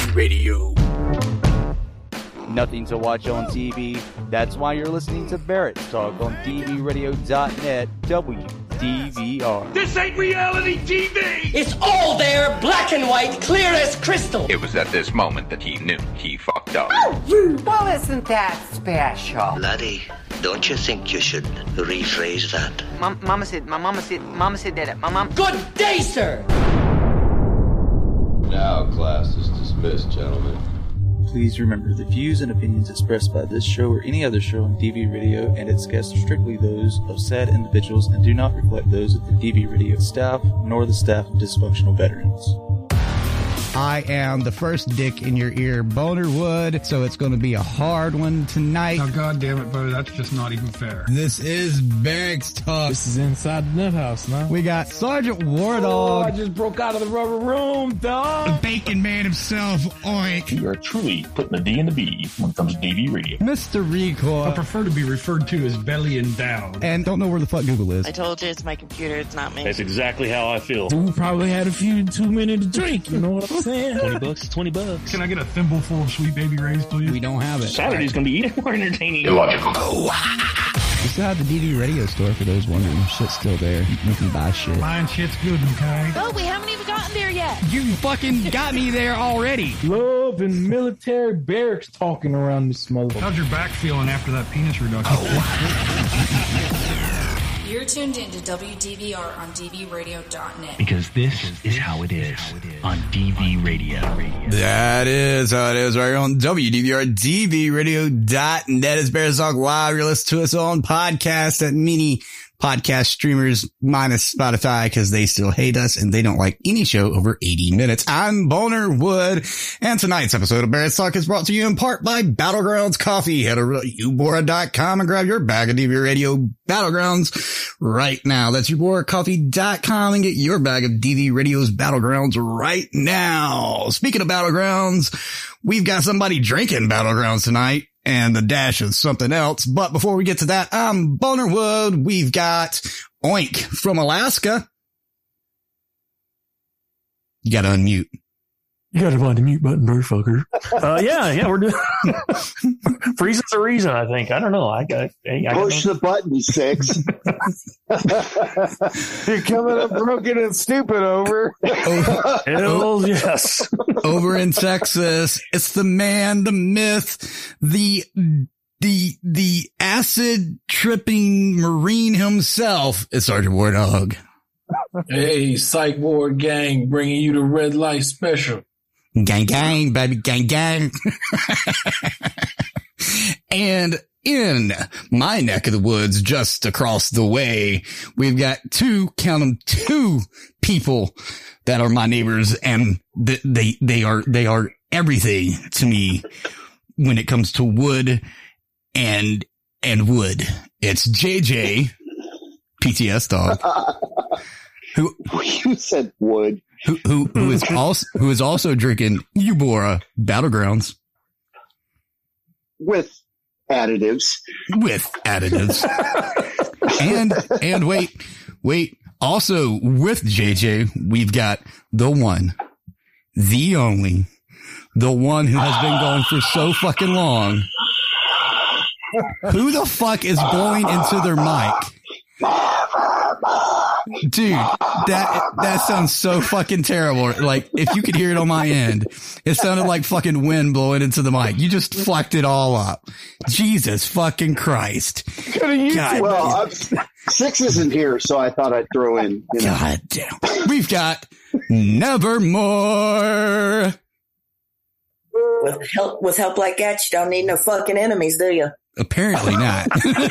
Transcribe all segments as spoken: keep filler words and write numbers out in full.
Radio. Nothing to watch on T V. That's why you're listening to Barrett's Talk on D V radio dot net. W D V R. This ain't reality T V! It's all there, black and white, clear as crystal. It was at this moment that he knew he fucked up. Oh, well, isn't that special? Laddie, don't you think you should rephrase that? Mom, mama said, my mama said, mama said that. My mom. Good day, sir. Now class is dismissed, gentlemen. Please remember, the views and opinions expressed by this show or any other show on D V Radio and its guests are strictly those of said individuals and do not reflect those of the D V Radio staff nor the staff of Dysfunctional Veterans. I am the first dick in your ear, Boner Wood, so it's going to be a hard one tonight. Oh, God damn it, Bo, that's just not even fair. This is Barracks Talk. This is inside the nut house now. We got Sergeant War Dog. Oh, I just broke out of the rubber room, dog. The Bacon Man himself, Oink. You are truly putting the D in the B when it comes to D V Radio. Mister Recore. I prefer to be referred to as belly endowed. And don't know where the fuck Google is. I told you it's my computer, it's not me. That's exactly how I feel. We probably had a few too many to drink, you know what I'm saying? twenty bucks is twenty bucks. Can I get a thimble full of Sweet Baby Ray's, please? We don't have it. Saturday's going to be even more entertaining. Illogical. Oh. We still have the D V Radio store for those wondering. Shit's still there. You can buy shit. Mine shit's good, okay? Oh, we haven't even gotten there yet. You fucking got me there already. Love and military barracks talking around this motherfucker. How's your back feeling after that penis reduction? Oh. You're tuned into W D V R on D V radio dot net. Because this is how it is on D V Radio. That is how it is right on W D V R, D V radio dot net. It's Bears Talk Live. You're listening to us on podcast at mini podcast streamers minus Spotify because they still hate us and they don't like any show over eighty minutes. I'm Boner Wood, and tonight's episode of Barrett's Talk is brought to you in part by Battlegrounds Coffee. Head over to U Bora dot com and grab your bag of D V Radio Battlegrounds right now. That's U Bora Coffee dot com and get your bag of D V Radio's Battlegrounds right now. Speaking of Battlegrounds, we've got somebody drinking Battlegrounds tonight and the dash of something else. But before we get to that, I'm Boner Wood. We've got Oink from Alaska. You gotta unmute. You gotta find the mute button, bird fucker. Uh, yeah, yeah, we're doing. For reasons a reason, I think. I don't know. I got. I, I Push the button, Six. You're coming up broken and stupid over. Hell yes. Over in Texas, it's the man, the myth, the the the acid tripping Marine himself. It's Sergeant War Dog. Hey, Psych Ward Gang, bringing you the red light special. Gang, gang, baby, gang, gang. And in my neck of the woods, just across the way, we've got two, count them, two people that are my neighbors, and th- they, they are, they are everything to me when it comes to wood and, and wood. It's J J, P T S Dog. Who you said wood? Who who who is also who is also drinking U Bora Battlegrounds with additives. With additives. and and wait, wait. Also with J J, we've got the one, the only, the one who has been going for so fucking long. Who the fuck is blowing into their mic? Dude, that that sounds so fucking terrible. Like, if you could hear it on my end, it sounded like fucking wind blowing into the mic. You just fucked it all up. Jesus fucking Christ. God, well, I'm, Six isn't here, so I thought I'd throw in. You know. God damn. We've got Nevermore. With help, with help like that, you don't need no fucking enemies, do you? Apparently not.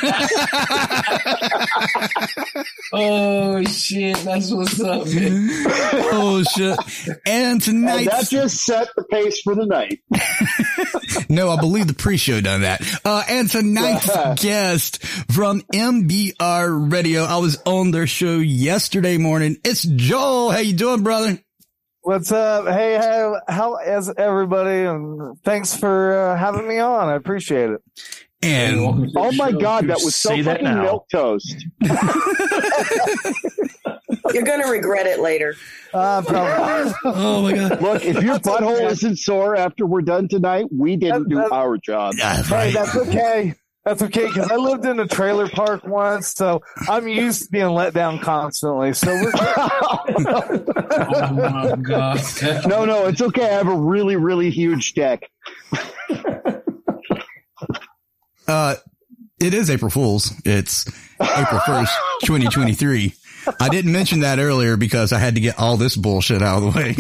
Oh shit, that's what's up, man. Oh shit. And tonight, and that just set the pace for the night. No, I believe the pre-show done that. Uh, and tonight's guest from M B R Radio. I was on their show yesterday morning. It's Joel. How you doing, brother? What's up? Hey, how, how is everybody? And thanks for uh, having me on. I appreciate it. And oh my God, that was so Say fucking that milk toast. You're going to regret it later. Uh, probably. Oh my God. Look, if your butthole okay. isn't sore after we're done tonight, we didn't That- do that- our job. Yeah, Hey, right. that's okay. That's okay, because I lived in a trailer park once, so I'm used to being let down constantly. So we're Oh my God. No, no, it's okay. I have a really, really huge deck. Uh, it is April Fool's. It's April first, twenty twenty-three. I didn't mention that earlier because I had to get all this bullshit out of the way.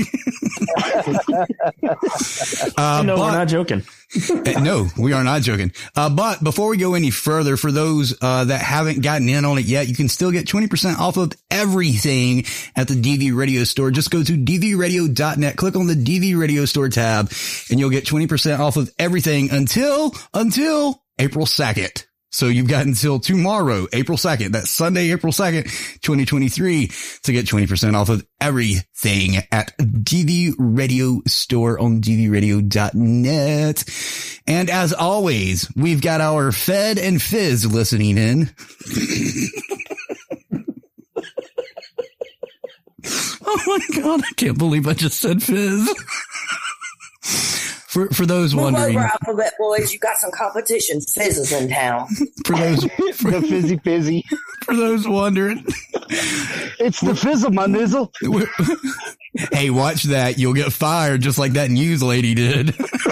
uh, no, but, we're not joking. No, we are not joking. Uh, but before we go any further, for those uh, that haven't gotten in on it yet, you can still get twenty percent off of everything at the D V Radio Store. Just go to d v radio dot net, click on the D V Radio Store tab, and you'll get twenty percent off of everything until, until April second. So you've got until tomorrow, April second, that's Sunday, April second, twenty twenty-three, to get twenty percent off of everything at D V Radio Store on d v radio dot net. And as always, we've got our Fed and Fizz listening in. Oh my God, I can't believe I just said Fizz. For for those Move wondering, over, Alphabet Boys. You got some competition. Fizz is in town. for those for, The fizzy fizzy. for those wondering, It's the fizzle, my nizzle. hey, watch that! You'll get fired just like that news lady did.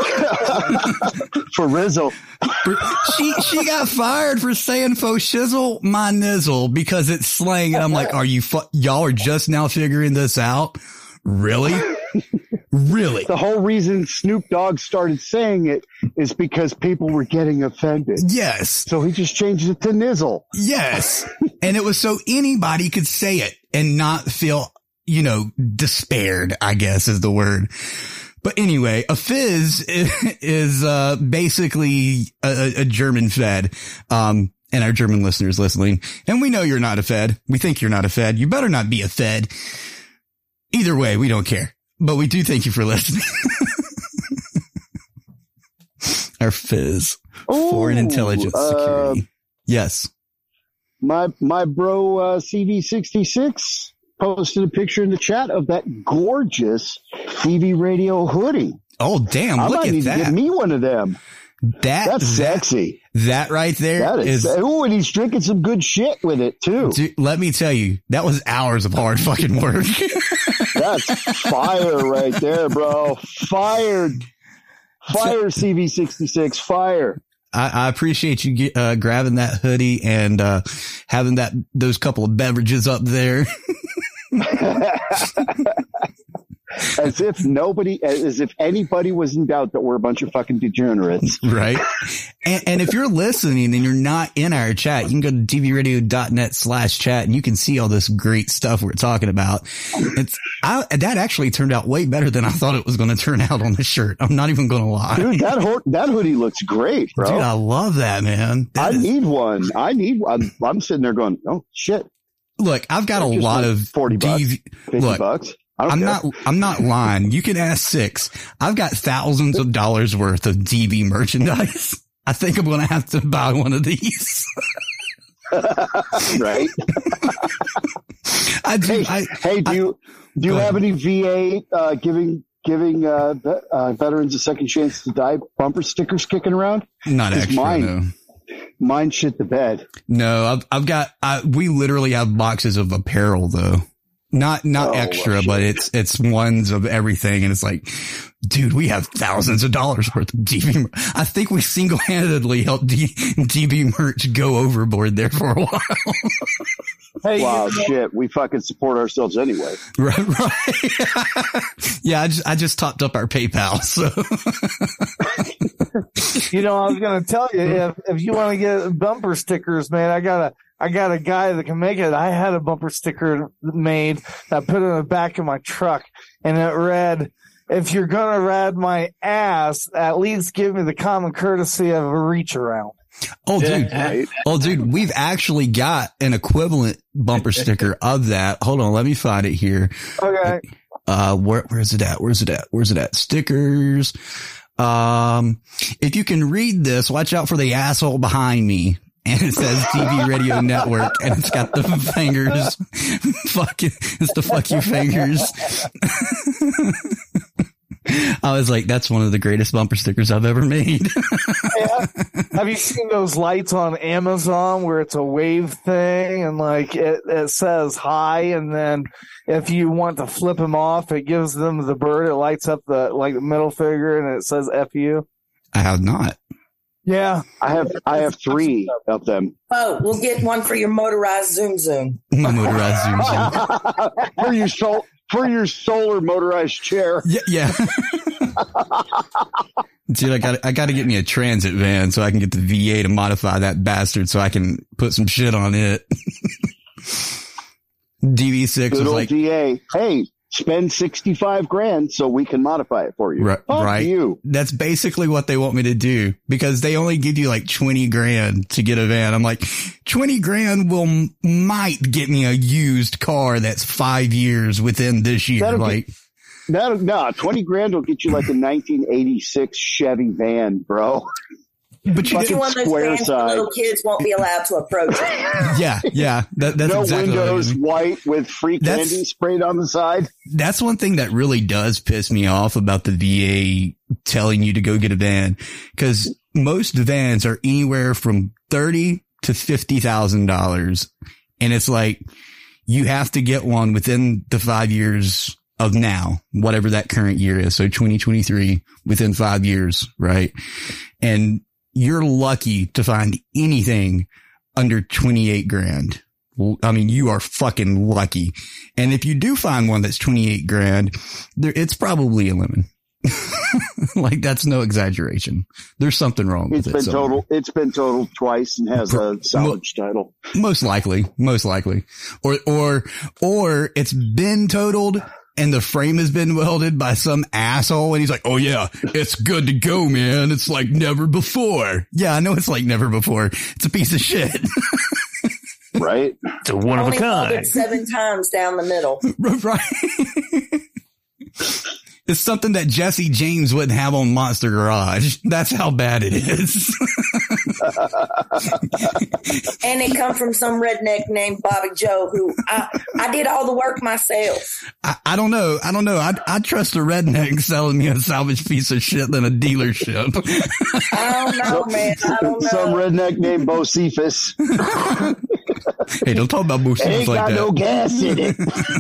For Rizzo. She she got fired for saying "faux shizzle my nizzle" because it's slang, and I'm like, are you fu- y'all are just now figuring this out? Really? Really? The whole reason Snoop Dogg started saying it is because people were getting offended. Yes. So he just changed it to nizzle. Yes. And it was so anybody could say it and not feel, you know, despaired, I guess is the word. But anyway, a fizz is uh, basically a, a German Fed. Um, and our German listeners listening. And we know you're not a Fed. We think you're not a Fed. You better not be a Fed. Either way, we don't care. But we do thank you for listening. Our Fizz. Ooh, Foreign Intelligence Security. Uh, yes. My my bro uh, C V sixty-six posted a picture in the chat of that gorgeous D V Radio hoodie. Oh, damn. I Look might at need that. to get me one of them. That, That's that, sexy. That right there That is. is. Oh, and he's drinking some good shit with it too. Dude, let me tell you, that was hours of hard fucking work. That's fire right there, bro. Fired. Fire C V sixty-six. Fire. I, I appreciate you get, uh, grabbing that hoodie and uh, having that those couple of beverages up there. As if nobody, as if anybody was in doubt that we're a bunch of fucking degenerates. Right. And, and if you're listening and you're not in our chat, you can go to d v radio dot net slash chat and you can see all this great stuff we're talking about. It's, I, that actually turned out way better than I thought it was going to turn out on the shirt. I'm not even going to lie. Dude, that ho- that hoodie looks great, bro. Dude, I love that, man. That I is, need one. I need one. I'm, I'm sitting there going, oh shit. look, I've got a Just lot like of forty bucks, D V fifty look, bucks. I don't I'm care. not, I'm not lying. You can ask Six. I've got thousands of dollars worth of D V merchandise. I think I'm going to have to buy one of these. Right. I do. Hey, I, hey, do I, you do you go have ahead. any V A uh, giving giving uh, ve- uh, veterans a second chance to die bumper stickers kicking around? Not 'Cause extra, mine, no. Mine shit the bed. No, I've, I've got, I, we literally have boxes of apparel though. Not, not Oh, extra, well, but shit. it's, it's ones of everything. And it's like, dude, we have thousands of dollars worth of D V. mer- I think we single handedly helped D, DB merch go overboard there for a while. Hey, Wow, you know, shit. We fucking support ourselves anyway. Right, right. Yeah, I just, I just topped up our PayPal. So you know, I was going to tell you, if, if you want to get bumper stickers, man, I got a, I got a guy that can make it. I had a bumper sticker made that I put in the back of my truck and it read, if you're going to ride my ass, at least give me the common courtesy of a reach around. Oh, dude. Right? Oh, dude, we've actually got an equivalent bumper sticker of that. Hold on. Let me find it here. Okay. Uh, where, where's it at? Where's it at? Where's it at? Stickers. Um, if you can read this, watch out for the asshole behind me. and it says T V Radio Network, and it's got the fingers. Fuck it. It's the fuck you fingers. I was like, that's one of the greatest bumper stickers I've ever made. Yeah. Have you seen those lights on Amazon where it's a wave thing and like it, it says hi, and then if you want to flip them off, it gives them the bird. It lights up the like the middle finger and it says F you. I have not. Yeah, I have I have three of them. Oh, we'll get one for your motorized Zoom Zoom. My motorized Zoom Zoom. for your sol- for your solar motorized chair. Yeah, yeah. Dude, I got I got to get me a transit van so I can get the V A to modify that bastard so I can put some shit on it. D V six Good was old like, D A. Hey, spend sixty-five grand so we can modify it for you. Right, Fuck right. you. That's basically what they want me to do because they only give you like twenty grand to get a van. I'm like, twenty grand will might get me a used car that's five years within this year. That'll like, get, that'll, no, twenty grand will get you like a nineteen eighty-six Chevy van, bro. But you Get you one of those vans where little kids won't be allowed to approach it. Yeah, yeah. That, that's no exactly windows, what I mean. white with free That's- candy sprayed on the side. That's one thing that really does piss me off about the V A telling you to go get a van, because most vans are anywhere from thirty to fifty thousand dollars, and it's like you have to get one within the five years of now, whatever that current year is. So twenty twenty-three, within five years, right? And you're lucky to find anything under twenty-eight grand. I mean, you are fucking lucky. And if you do find one that's twenty-eight grand, there, it's probably a lemon. Like, that's no exaggeration. There's something wrong It's with been it. somewhere. total. It's been totaled twice and has a salvage title. Most likely, most likely, or, or, or it's been totaled and the frame has been welded by some asshole. And he's like, oh yeah, it's good to go, man. It's like never before. Yeah, I know it's like never before. It's a piece of shit. Right? It's a one Only of a kind. welded seven times down the middle. Right. It's something that Jesse James wouldn't have on Monster Garage. That's how bad it is. And it come from some redneck named Bobby Joe who I, I did all the work myself. I, I don't know. I don't know. I I trust a redneck selling me a salvage piece of shit than a dealership. I don't know, man. I don't know. Some redneck named Bo Cephas. Hey, don't talk about Bo Cephas Ain't like got that. no gas in it.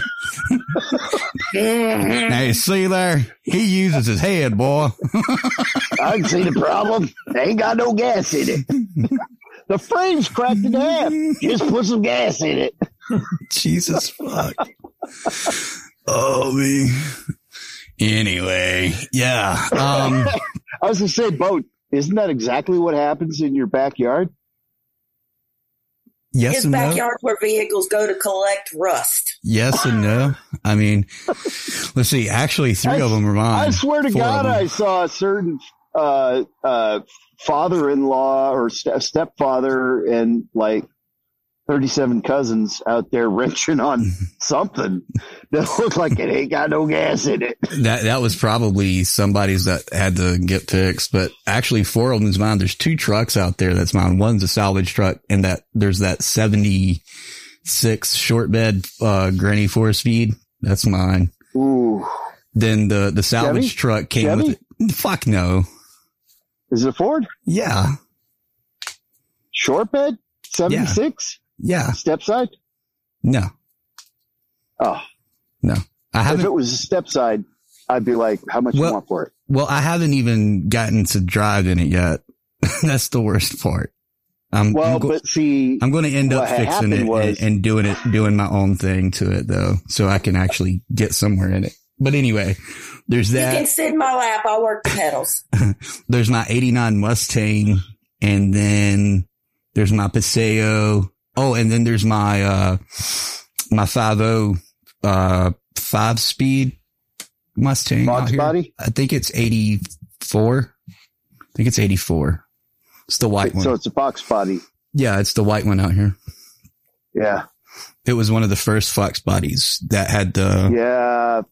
Hey, see there? He uses his head, boy. I can see the problem. Ain't got no gas in it. The frame's cracked in half. Just put some gas in it. Jesus fuck. Oh, me. Anyway, yeah. Um, I was going to say, Bo, isn't that exactly what happens in your backyard? yes His and no. backyard where vehicles go to collect rust. Yes and no. I mean, let's see. Actually, three I, of them are mine. I swear to Four of God, them. I saw a certain uh, uh, father-in-law or st- stepfather and like thirty-seven cousins out there wrenching on something that looked like it ain't got no gas in it. That that was probably somebody's that had to get fixed, but actually four of them's mine. There's two trucks out there that's mine. One's a salvage truck, and that there's that seventy-six short bed uh Granny four speed. That's mine. Ooh. Then the the salvage Chevy? truck came Chevy? with it. Fuck no. Is it a Ford? Yeah. Short bed? seventy-six? Yeah. Step side? No. Oh. No. I If haven't. it was a step side, I'd be like, how much Well- you want for it? Well, I haven't even gotten to drive in it yet. That's the worst part. I'm, Well, I'm go- but see, I'm going to end up what had fixing happened it was- and, and doing it, doing my own thing to it though, so I can actually get somewhere in it. But anyway, there's You can that. sit in my lap. I'll work the pedals. There's my eighty-nine Mustang, and then there's my Paseo. Oh, and then there's my uh my five oh uh five speed Mustang. Box out here. body? I think it's eighty-four. I think it's eighty-four. It's the white one. So it's a box body. Yeah, it's the white one out here. Yeah. It was one of the first Fox bodies that had the Yeah.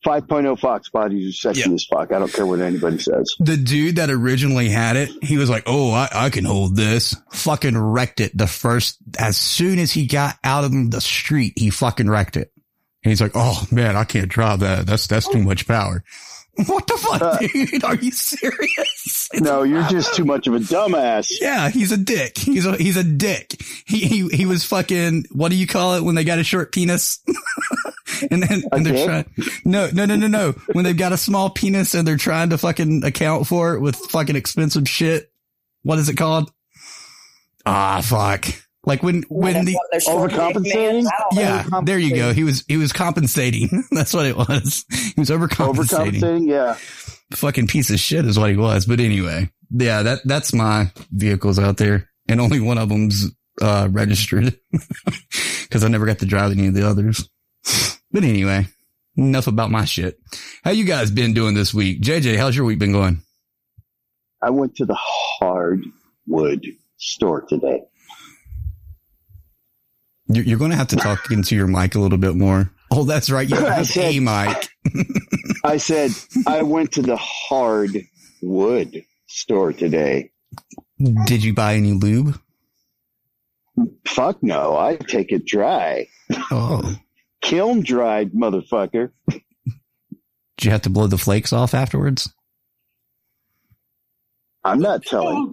five point oh Fox bodies are sexy Yeah. as fuck. I don't care what anybody says. The dude that originally had it, he was like, oh, I, I can hold this. Fucking wrecked it the first, as soon as he got out of the street, he fucking wrecked it. And he's like, oh man, I can't drive that. That's, that's too much power. What the fuck, Uh, dude? Are you serious? It's No, you're just too much of a dumbass. Yeah, he's a dick. He's a, he's a dick. He, he, he was fucking, what do you call it when they got a short penis? and then, and they're dick? trying, no, no, no, no, no. When they've got a small penis and they're trying to fucking account for it with fucking expensive shit. What is it called? Ah, fuck. Like when, when the, Overcompensating? yeah, there you go. He was, he was compensating. That's what it was. He was overcompensating. Overcompensating, yeah. Fucking piece of shit is what he was. But anyway, yeah, that, that's my vehicles out there. And only one of them's, uh, registered because I never got to drive any of the others. But anyway, enough about my shit. How you guys been doing this week? J J, how's your week been going? I went to the hardwood store today. You're, you're going to have to talk into your mic a little bit more. Oh, that's right. You have said- a mic. I said, I went to the hardwood store today. Did you buy any lube? Fuck no. I take it dry. Oh. Kiln dried, motherfucker. Did you have to blow the flakes off afterwards? I'm not telling.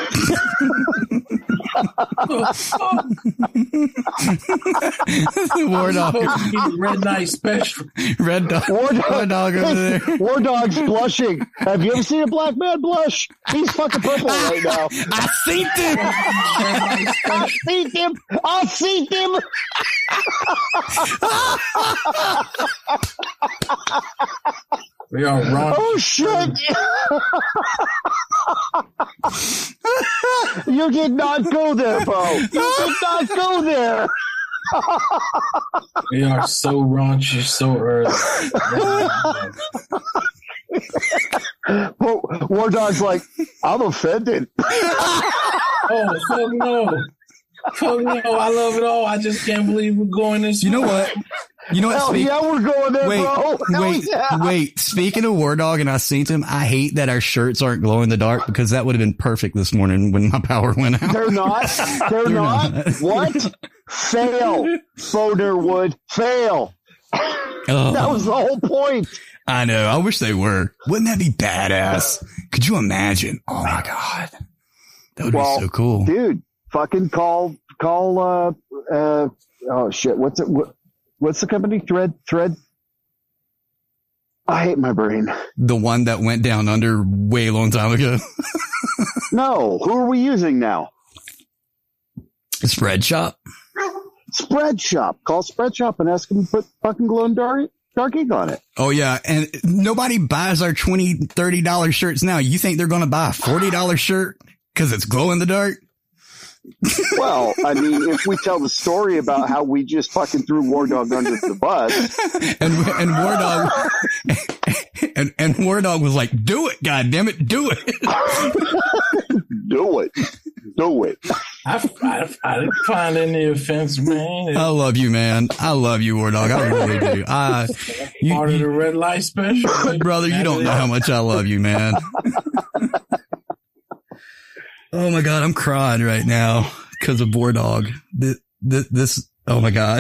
War dog. Red Knight special. Red dog. War dog, War dog over there. War dog's blushing. Have you ever seen a black man blush? He's fucking purple right now. I seen him. I seen him. I seen him. We are wrong. Oh shit! You did not go there, Bo. You did not go there. We are so raunchy so early. Well, War Dog's like, I'm offended. Oh, fuck no. Fuck no. I love it all. I just can't believe we're going this You know what? You know what? Hell Speak- yeah, we're going there, wait, bro. Hell wait, yeah. wait. Speaking of War Dog, and I seen him, I hate that our shirts aren't glow in the dark because that would have been perfect this morning when my power went out. They're not. They're, They're not. not. What? Fail. Bonerwood. Fail. Oh. That was the whole point. I know. I wish they were. Wouldn't that be badass? Could you imagine? Oh my God. That would Well, be so cool. Dude, fucking call, call, uh, uh, oh shit. What's it? What, what's the company? Thread, Thread? I hate my brain. The one that went down under way long time ago. No. Who are we using now? Spread Shop. Spread Shop. Call Spread Shop and ask them to put fucking glow in dark, dark ink on it. Oh yeah. And nobody buys our twenty dollars, thirty dollars shirts now. You think they're going to buy a forty dollars shirt because it's glow in the dark? Well, I mean, if we tell the story about how we just fucking threw War Dog under the bus, and and War Dog and and War Dog was like, "Do it, God damn it, do it, do it, do it." I, I, I didn't find any offense, man. I love you, man. I love you, War Dog. I really do. I, you, Part of the red light special, brother. You don't know how much I love you, man. Oh my God, I'm crying right now because of War Dog. This, this, this oh my God.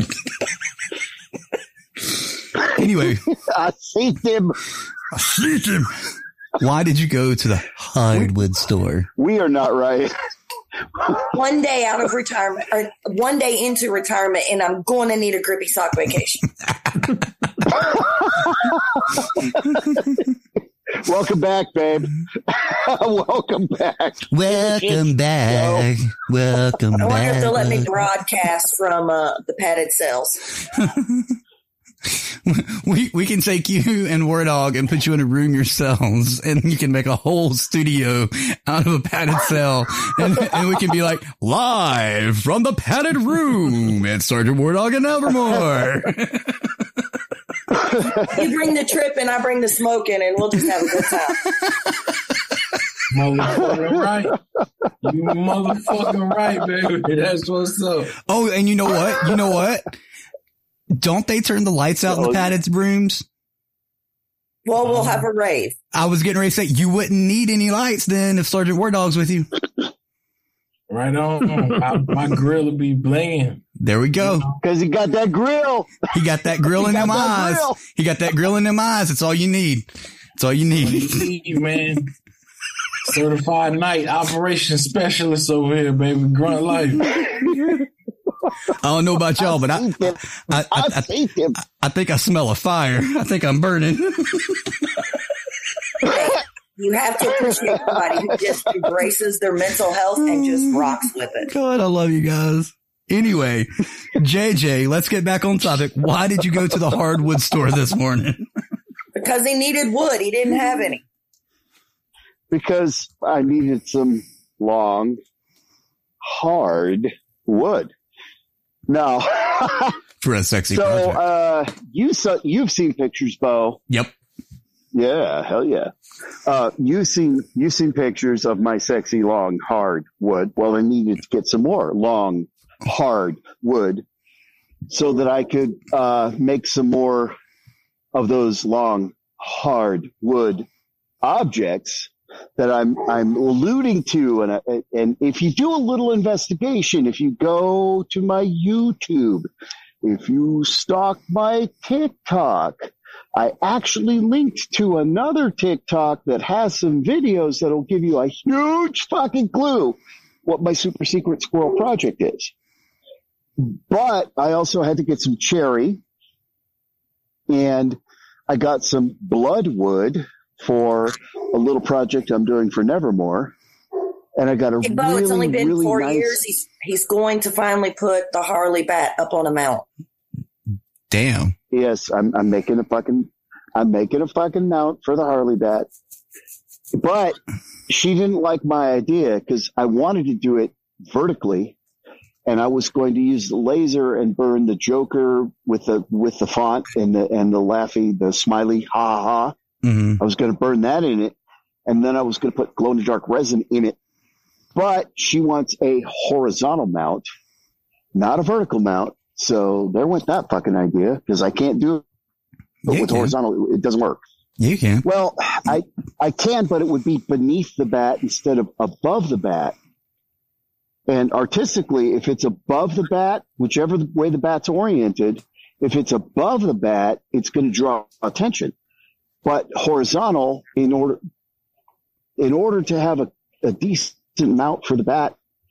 Anyway, I see him. I see him. Why did you go to the hardwood store? We are not right. One day out of retirement, or one day into retirement, and I'm going to need a grippy sock vacation. Welcome back, babe. Welcome back. Welcome back. Welcome I wonder back. if they'll let me broadcast from uh, the padded cells. We we can take you and War Dog and put you in a room yourselves, and you can make a whole studio out of a padded cell, and, and we can be like, live from the padded room, it's Sergeant War Dog and Evermore. You bring the trip and I bring the smoke in, and we'll just have a good time. Motherfucking right. You motherfucking right, baby. That's what's up. Oh, and you know what? You know what? Don't they turn the lights out in the padded rooms? Well, we'll have a rave. I was getting ready to say, you wouldn't need any lights then if Sergeant War Dog's with you. Right on. I, my grill will be blinging. There we go. Because he got that grill. He got that grill in them eyes. Grill. He got that grill in them eyes. That's all you need. That's all you need. All you need, man. Certified night operation specialist over here, baby. Grunt life. I don't know about y'all, but I I, I, I, I, I think I smell a fire. I think I'm burning. You have to appreciate somebody who just embraces their mental health and just rocks with it. God, I love you guys. Anyway, J J, let's get back on topic. Why did you go to the hardwood store this morning? Because he needed wood. He didn't have any. Because I needed some long, hard wood. No. For a sexy so, project. So, uh, you saw, you've seen pictures, Bo. Yep. Yeah, hell yeah. Uh, you've seen, you've seen pictures of my sexy, long, hard wood. Well, I needed to get some more long, hard wood so that I could, uh, make some more of those long, hard wood objects that I'm, I'm alluding to. And, and if you do a little investigation, if you go to my YouTube, if you stalk my TikTok, I actually linked to another TikTok that has some videos that'll give you a huge fucking clue what my super secret squirrel project is. But I also had to get some cherry, and I got some bloodwood for a little project I'm doing for Nevermore. And I got a hey, Bo, really, it's only been really four nice... years. He's, he's going to finally put the Harley bat up on a mount. Damn. Yes, I'm, I'm making a fucking, I'm making a fucking mount for the Harley bat. But she didn't like my idea because I wanted to do it vertically, and I was going to use the laser and burn the Joker with the with the font and the and the laughy, the smiley, ha ha. Mm-hmm. I was going to burn that in it, and then I was going to put glow in the dark resin in it. But she wants a horizontal mount, not a vertical mount. So there went that fucking idea, because I can't do it yeah, with horizontal. It doesn't work. You can. Well, I I can, but it would be beneath the bat instead of above the bat. And artistically, if it's above the bat, whichever way the bat's oriented, if it's above the bat, it's going to draw attention. But horizontal, in order in order to have a, a decent mount for the bat,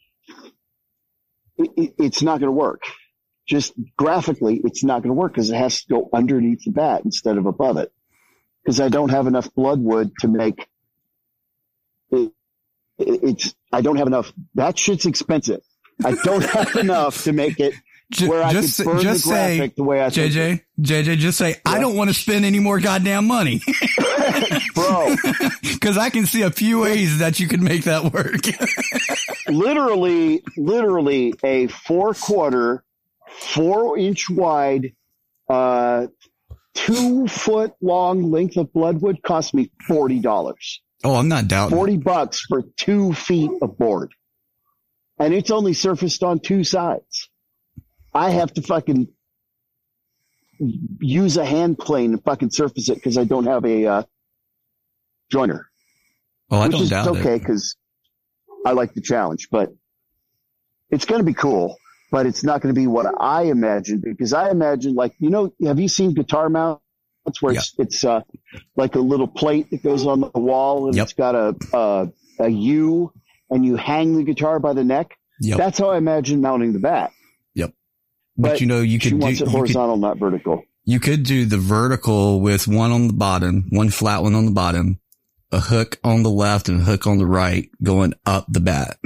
it, it, it's not going to work. Just graphically, it's not going to work because it has to go underneath the bat instead of above it. Because I don't have enough bloodwood to make it, it. It's I don't have enough. That shit's expensive. I don't have enough to make it where I just, could burn just the graphic say, the way I J J, think. J J, just say, yeah. I don't want to spend any more goddamn money. Bro. Because I can see a few ways that you could make that work. literally, literally a four quarter, four inch wide, uh, two foot long length of bloodwood cost me forty dollars. Oh, I'm not doubting. forty bucks for two feet of board. And it's only surfaced on two sides. I have to fucking use a hand plane and fucking surface it because I don't have a uh, joiner. Oh, I Which don't is doubt okay it. because I like the challenge, but it's going to be cool. But it's not going to be what I imagined, because I imagine, like, you know, have you seen guitar mounts where yeah. it's, it's uh, like a little plate that goes on the wall and yep. it's got a, a a U, and you hang the guitar by the neck? Yep. That's how I imagine mounting the bat. Yep. But, but you know, you could she do wants it horizontal, could, not vertical. You could do the vertical with one on the bottom, one flat one on the bottom, a hook on the left and a hook on the right going up the bat.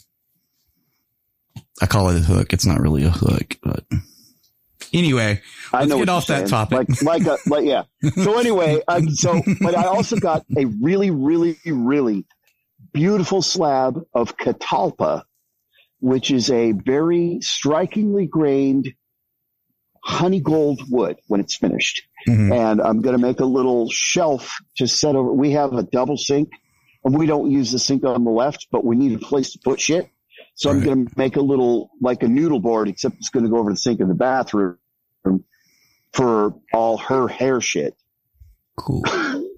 I call it a hook. It's not really a hook, but anyway, let's I know get off that saying. topic. Like, like, a, like, yeah. So anyway, I, so, but I also got a really, really, really beautiful slab of catalpa, which is a very strikingly grained honey gold wood when it's finished. Mm-hmm. And I'm going to make a little shelf to set over. We have a double sink, and we don't use the sink on the left, but we need a place to put shit. So right. I'm going to make a little, like a noodle board, except it's going to go over the sink in the bathroom for all her hair shit. Cool.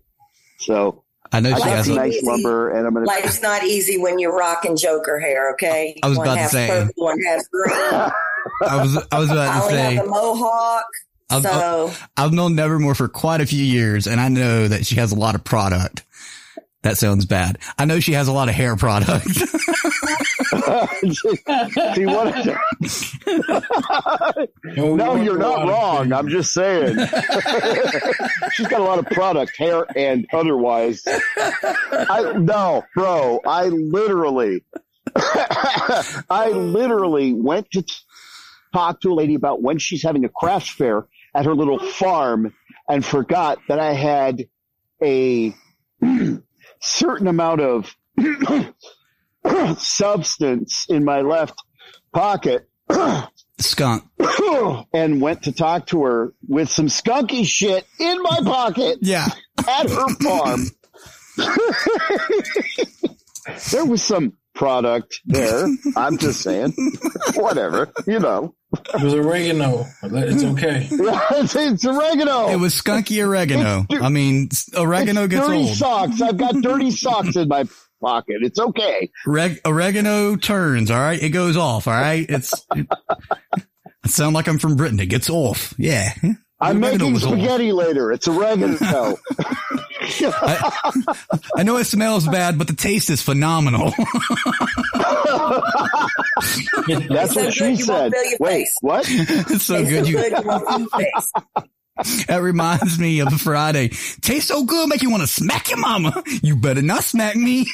So I know I she got has some a, nice lumber, and I'm gonna. Life's not easy when you're rocking Joker hair. Okay, I was one about to half say. purple, one half green. I was I was about I to only say. have the mohawk. I've, So I've known Nevermore for quite a few years, and I know that she has a lot of product. That sounds bad. I know she has a lot of hair product. See what? No, you're not wrong. I'm just saying. She's got a lot of product, hair and otherwise. I no, bro. I literally, I literally went to talk to a lady about when she's having a craft fair at her little farm, and forgot that I had a certain amount of substance in my left pocket. Skunk. And went to talk to her with some skunky shit in my pocket. Yeah. At her farm. There was some product there. I'm just saying. Whatever. You know. It was oregano. It's okay. it's, it's oregano. It was skunky oregano. I mean, oregano it's gets dirty old. Socks. I've got dirty socks in my pocket. It's okay. Reg- oregano turns. All right. It goes off. All right. It's, it, I sound like I'm from Britain. It gets off. Yeah. I'm Oregano making spaghetti off. Later. It's oregano. I, I know it smells bad, but the taste is phenomenal. That's what she said. Wait, what? It's so it's good. So You, good you won't feel your face. that reminds me of Friday. Tastes so good, make you want to smack your mama. You better not smack me.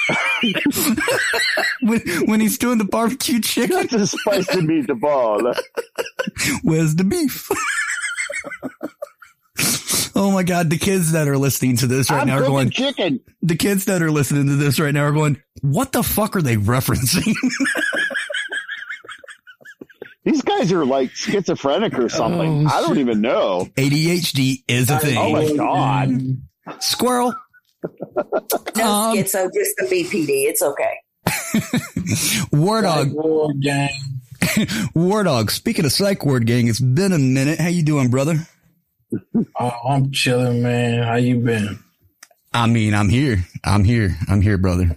when, when he's doing the barbecue chicken. That's a spicy meatball. Where's the beef? Oh my God. The kids that are listening to this right I'm now are going, chicken. The kids that are listening to this right now are going, what the fuck are they referencing? These guys are like schizophrenic or something. Oh, I don't even know. A D H D is a thing. Oh my God. Squirrel. No um, schizo, just the B P D. It's okay. War Dog. War gang. War Dog. Speaking of Psych Ward Gang, it's been a minute. How you doing, brother? Oh, I'm chilling, man. How you been? I mean, I'm here. I'm here. I'm here, brother.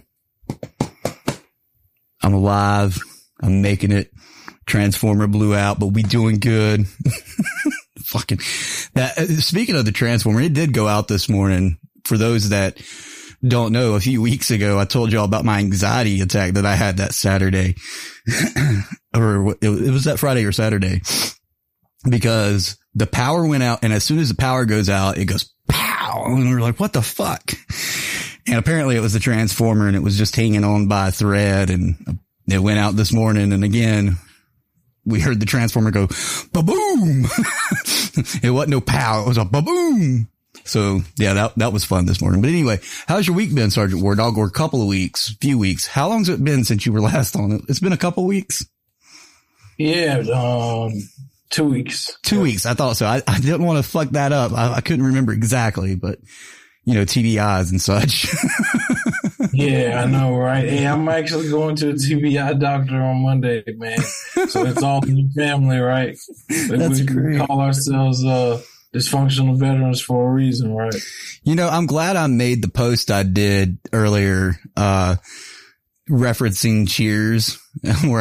I'm alive. I'm making it. Transformer blew out, but we doing good. Fucking that. Speaking of the Transformer, it did go out this morning. For those that don't know, a few weeks ago, I told y'all about my anxiety attack that I had that Saturday, or it was that Friday or Saturday, because the power went out, and as soon as the power goes out, it goes pow, and we're like, what the fuck? And apparently it was the Transformer, and it was just hanging on by a thread, and it went out this morning, and again, we heard the Transformer go ba-boom. It wasn't no pow. It was a ba-boom. So yeah, that, that was fun this morning. But anyway, how's your week been, Sergeant War Dog? Or a couple of weeks, few weeks. How long's it been since you were last on it? It's been a couple of weeks. Yeah. Um, two weeks. Two weeks. I thought so. I, I didn't want to fuck that up. I, I couldn't remember exactly, but you know, T B Is and such. Yeah, I know, right? Hey, I'm actually going to a T B I doctor on Monday, man. So it's all in the family, right? That's we great. Call ourselves uh, dysfunctional veterans for a reason, right? You know, I'm glad I made the post I did earlier, uh, referencing Cheers, where,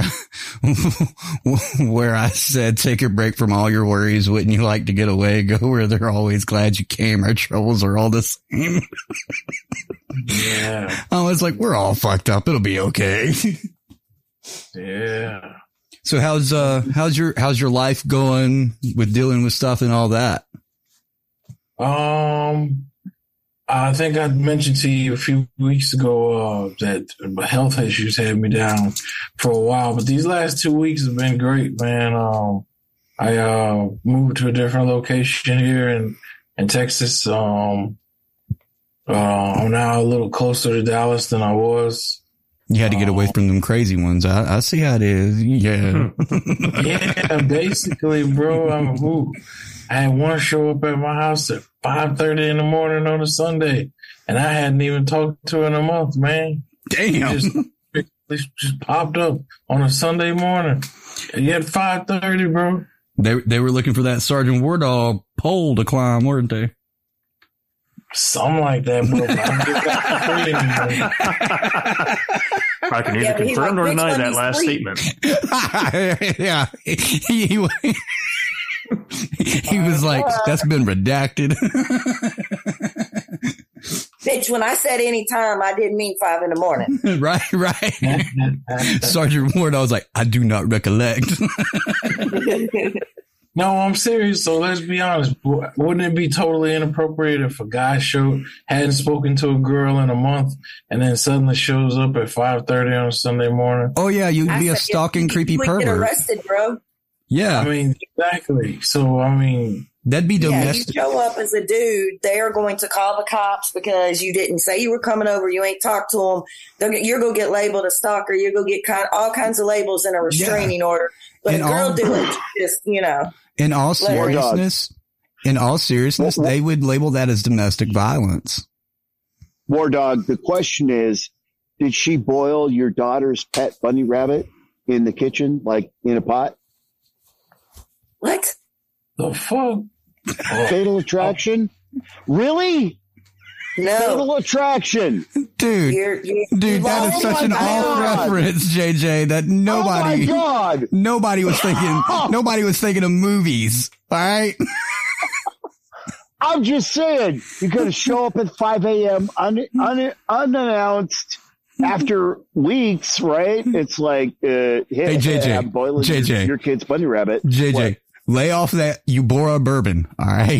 where I said, take a break from all your worries. Wouldn't you like to get away? Go where they're always glad you came. Our troubles are all the same. Yeah. I was like, we're all fucked up. It'll be okay. Yeah. So how's, uh, how's your, how's your life going with dealing with stuff and all that? Um, I think I mentioned to you a few weeks ago uh, that health issues had me down for a while, but these last two weeks have been great, man. Um, I uh, moved to a different location here in, in Texas. Um, uh, I'm now a little closer to Dallas than I was. You had to get away from them crazy ones. I, I see how it is. Yeah. Yeah, basically, bro. I'm, ooh, I had one show up at my house at five thirty in the morning on a Sunday, and I hadn't even talked to her in a month, man. Damn. Just, just, just popped up on a Sunday morning. You had five thirty, bro. They they were looking for that Sergeant War Dog pole to climb, weren't they? Something like that, bro. I can either Yeah, but he's confirm like, or "Bitch, deny let that me last sleep." statement. Yeah. He, he, he was like, that's been redacted. Bitch, when I said anytime, I didn't mean five in the morning. Right, right. Sergeant Ward, I was like, I do not recollect. No, I'm serious. So let's be honest. Wouldn't it be totally inappropriate if a guy showed hadn't spoken to a girl in a month and then suddenly shows up at five thirty on a Sunday morning? Oh yeah, you'd I be a said, stalking, you- creepy you would pervert. Get arrested, bro. Yeah, I mean, exactly. So I mean, that'd be Yeah, you domestic. show up as a dude, they are going to call the cops because you didn't say you were coming over. You ain't talked to them. They're, you're going to get labeled a stalker. You're going to get kind, all kinds of labels in a restraining order. But And a girl all- do it, just, you know. In all Let her- seriousness, in all seriousness, they would label that as domestic violence. War Dog, the question is, did she boil your daughter's pet bunny rabbit in the kitchen, like in a pot? What? The fuck? Fatal Attraction? Really? No. Fatal Attraction. Dude, You're, you're, dude, that is Oh such my an God. off reference, J J, that nobody, Oh my God. nobody was thinking, nobody was thinking of movies. All right. I'm just saying, you're going to show up at five a.m. Un, un, unannounced after weeks, right? It's like, uh, hey, Hey, J J, I'm boiling J J. Your, your kid's bunny rabbit. J J, What? lay off that Eubora bourbon. All right.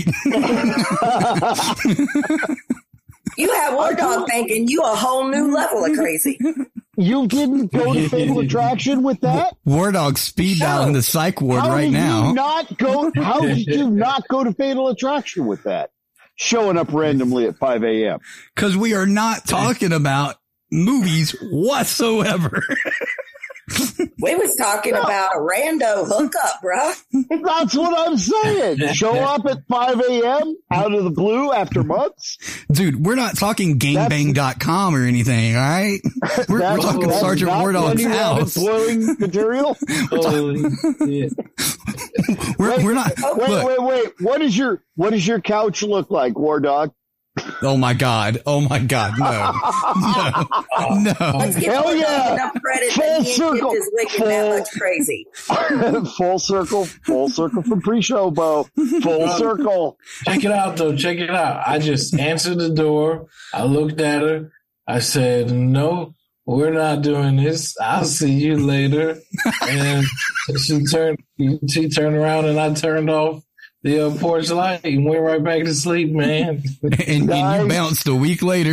You have War Dog thinking you a whole new level of crazy. You didn't go to Fatal Attraction with that? War Dog speed dial in the psych ward How right did now. you not go? How did you not go to Fatal Attraction with that? Showing up randomly at five a.m. Cause we are not talking about movies whatsoever. We was talking about a rando hookup, bro. That's what I'm saying. Show up at five a.m. out of the blue after months. Dude, we're not talking gangbang dot com or anything, all right? We're, we're That's- talking that's Sergeant not War Dog's Bunny Rabbit house. boiling material. Holy shit. We're, we're not. Wait, Look, wait, wait. What is your what does your couch look like, War Dog? oh my God. Oh my God. No. No. Let's No. give Hell War Dog yeah. enough credit Full that he ain't circle. kept his wicked that much crazy. Full circle, full circle from pre-show, Bo. Full circle. Check it out, though. Check it out. I just answered the door. I looked at her. I said, no, we're not doing this. I'll see you later. And she turned, she turned around and I turned off the uh, porch light and went right back to sleep, man. And, and you bounced a week later.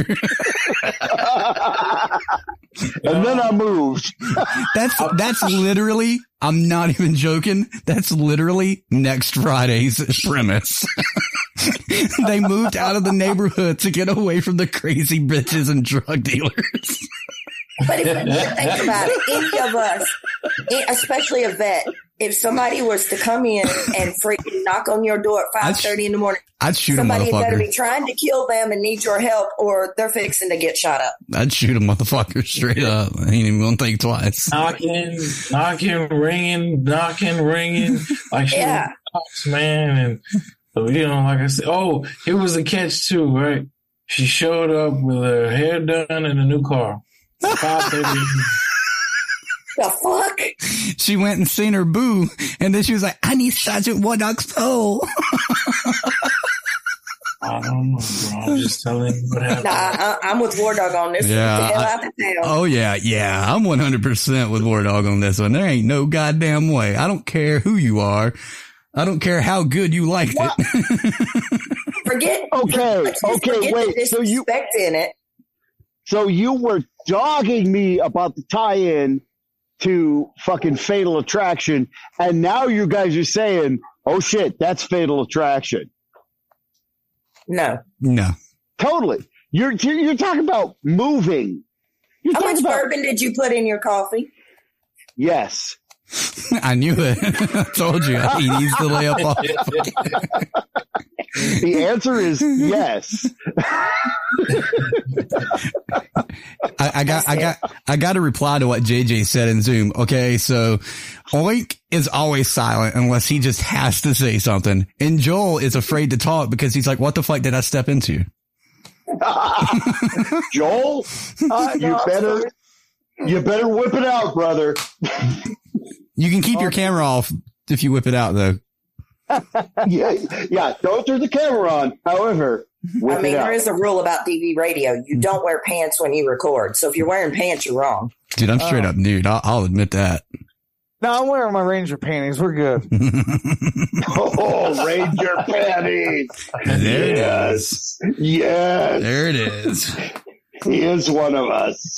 And then I moved. That's, that's literally, I'm not even joking. That's literally next Friday's premise. They moved out of the neighborhood to get away from the crazy bitches and drug dealers. But if you think about it, any of us, especially a vet, if somebody was to come in and freaking knock on your door at five thirty in the morning, I'd shoot a somebody better be motherfucker. trying to kill them and need your help, or they're fixing to get shot up. I'd shoot a motherfucker straight up. I ain't even gonna think twice. Knocking, knocking, ringing, knocking, ringing. Like she Yeah. was, man. And so, you know, like I said, oh, here was the catch too, right? She showed up with her hair done and a new car. five thirty. The fuck? She went and seen her boo, and then she was like, I need Sergeant War Dog's pole. I don't know, bro. I'm just telling you what happened. Nah, I, I'm with War Dog on this. Yeah, Get the hell I- out of town. Oh yeah, yeah. I'm one hundred percent with War Dog on this one. There ain't no goddamn way. I don't care who you are. I don't care how good you liked it. Forget. Okay, let's just okay, forget wait, the so you- disrespect in it. So you were dogging me about the tie-in to fucking Fatal Attraction, and now you guys are saying, oh shit, that's Fatal Attraction. No. No. Totally. You're you're, you're talking about moving. You're How talking much about, bourbon did you put in your coffee? Yes. I knew it. I told you. He needs to lay up off. The answer is yes. I, I got, I got, I got to reply to what J J said in Zoom. Okay. So Oink is always silent unless he just has to say something. And Joel is afraid to talk because he's like, what the fuck did I step into? Joel, Uh, you no, I'm better sorry. you better whip it out, brother. You can keep your camera off if you whip it out, though. yeah, yeah. Don't turn the camera on. However, whip I mean, it there out. is a rule about D V radio. You don't wear pants when you record. So if you're wearing pants, you're wrong. Dude, I'm straight Oh. up nude. I'll, I'll admit that. No, I'm wearing my Ranger panties. We're good. Oh, Ranger panties. There it yes. Yes. There it is. He is one of us.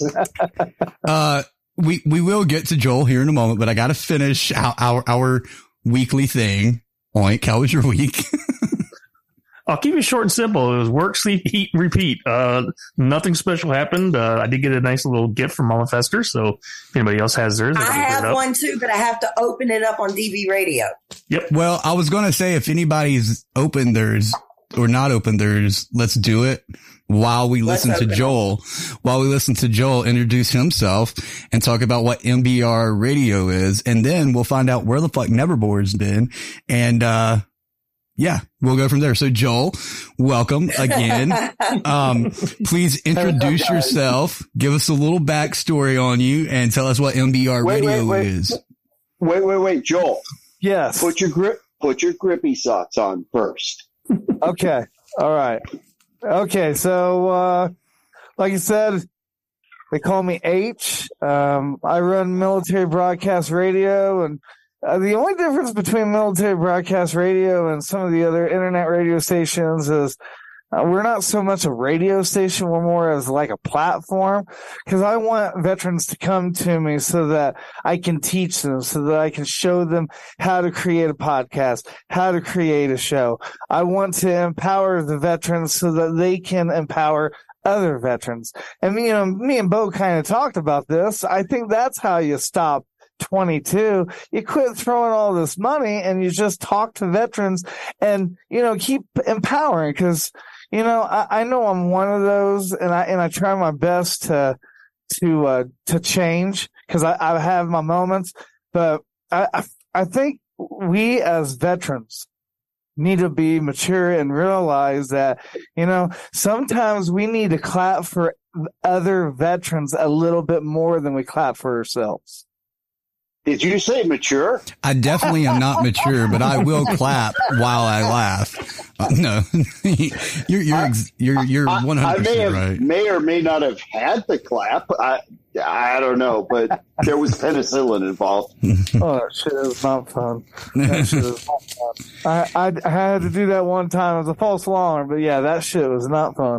Uh, we, we will get to Joel here in a moment, but I got to finish our, our, our weekly thing. Oink, how was your week? I'll keep it short and simple. It was work, sleep, eat, repeat. Uh, nothing special happened. Uh, I did get a nice little gift from Mama Fester. So if anybody else has theirs, they I can open it have up. one too, but I have to open it up on D V radio. Yep. Well, I was going to say, if anybody's opened theirs or not opened theirs, let's do it while we Let's listen to open Joel, while we listen to Joel introduce himself and talk about what M B R radio is. And then we'll find out where the fuck Neverboard's been. And, uh, yeah, we'll go from there. So Joel, welcome again. Um, please introduce yourself, give us a little backstory on you, and tell us what M B R Wait, radio wait, wait. is. Wait, wait, wait, Joel. Yes. Put your grip. Put your grippy socks on first. Okay. All right. Okay. So, uh, like you said, they call me H. Um, I run military broadcast radio, and uh, the only difference between military broadcast radio and some of the other internet radio stations is uh, we're not so much a radio station. We're more as like a platform, because I want veterans to come to me so that I can teach them, so that I can show them how to create a podcast, how to create a show. I want to empower the veterans so that they can empower other veterans. And, you know, me and Bo kind of talked about this. I think that's how you stop twenty-two. You quit throwing all this money and you just talk to veterans and, you know, keep empowering, because, you know, I, I know I'm one of those, and I, and I try my best to, to, uh, to change, because I, I have my moments, but I, I, I think we as veterans need to be mature and realize that, you know, sometimes we need to clap for other veterans a little bit more than we clap for ourselves. Did you say mature? I definitely am not mature, but I will clap while I laugh. Uh, no, you're you're ex- you're you're one I hundred may have, percent right. may or may not have had the clap. I I don't know, but there was penicillin involved. Oh, that shit is not fun. That shit is not fun. I, I I had to do that one time. It was a false alarm, but yeah, that shit was not fun.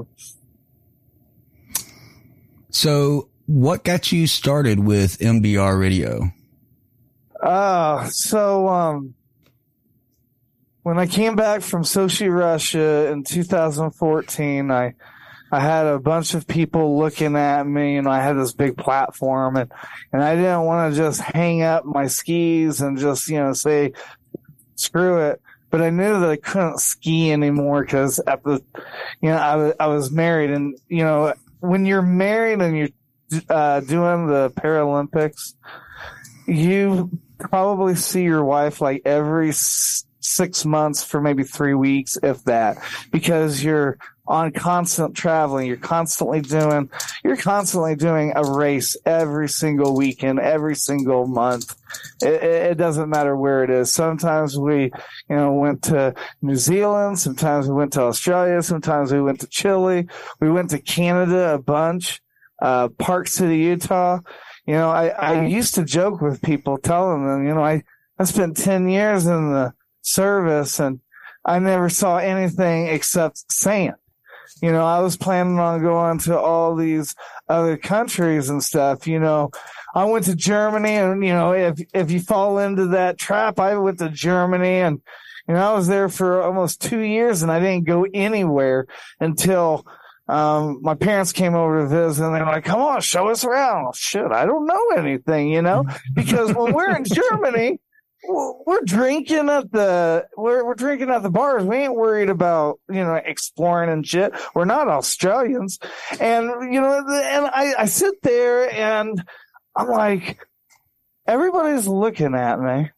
So, what got you started with M B R radio? Uh, so, um, when I came back from Sochi, Russia in two thousand fourteen, I, I had a bunch of people looking at me, and I had this big platform, and, and I didn't want to just hang up my skis and just, you know, say, screw it. But I knew that I couldn't ski anymore, because at the, you know, I was, I was married, and, you know, when you're married and you're, uh, doing the Paralympics, you probably see your wife like every s- six months for maybe three weeks, if that, because you're on constant traveling. You're constantly doing, you're constantly doing a race every single weekend, every single month. It, it doesn't matter where it is. Sometimes we, you know, went to New Zealand. Sometimes we went to Australia. Sometimes we went to Chile. We went to Canada a bunch, uh, Park City, Utah. You know, I, I used to joke with people, telling them, you know, I, I spent ten years in the service and I never saw anything except sand. You know, I was planning on going to all these other countries and stuff. You know, I went to Germany, and, you know, if, if you fall into that trap, I went to Germany, and, you know, I was there for almost two years and I didn't go anywhere until, Um, my parents came over to visit, and they were like, come on, show us around. Well, shit, I don't know anything, you know, because when we're in Germany, we're drinking at the, we're, we're drinking at the bars. We ain't worried about, you know, exploring and shit. We're not Australians. And, you know, and I, I sit there and I'm like, everybody's looking at me.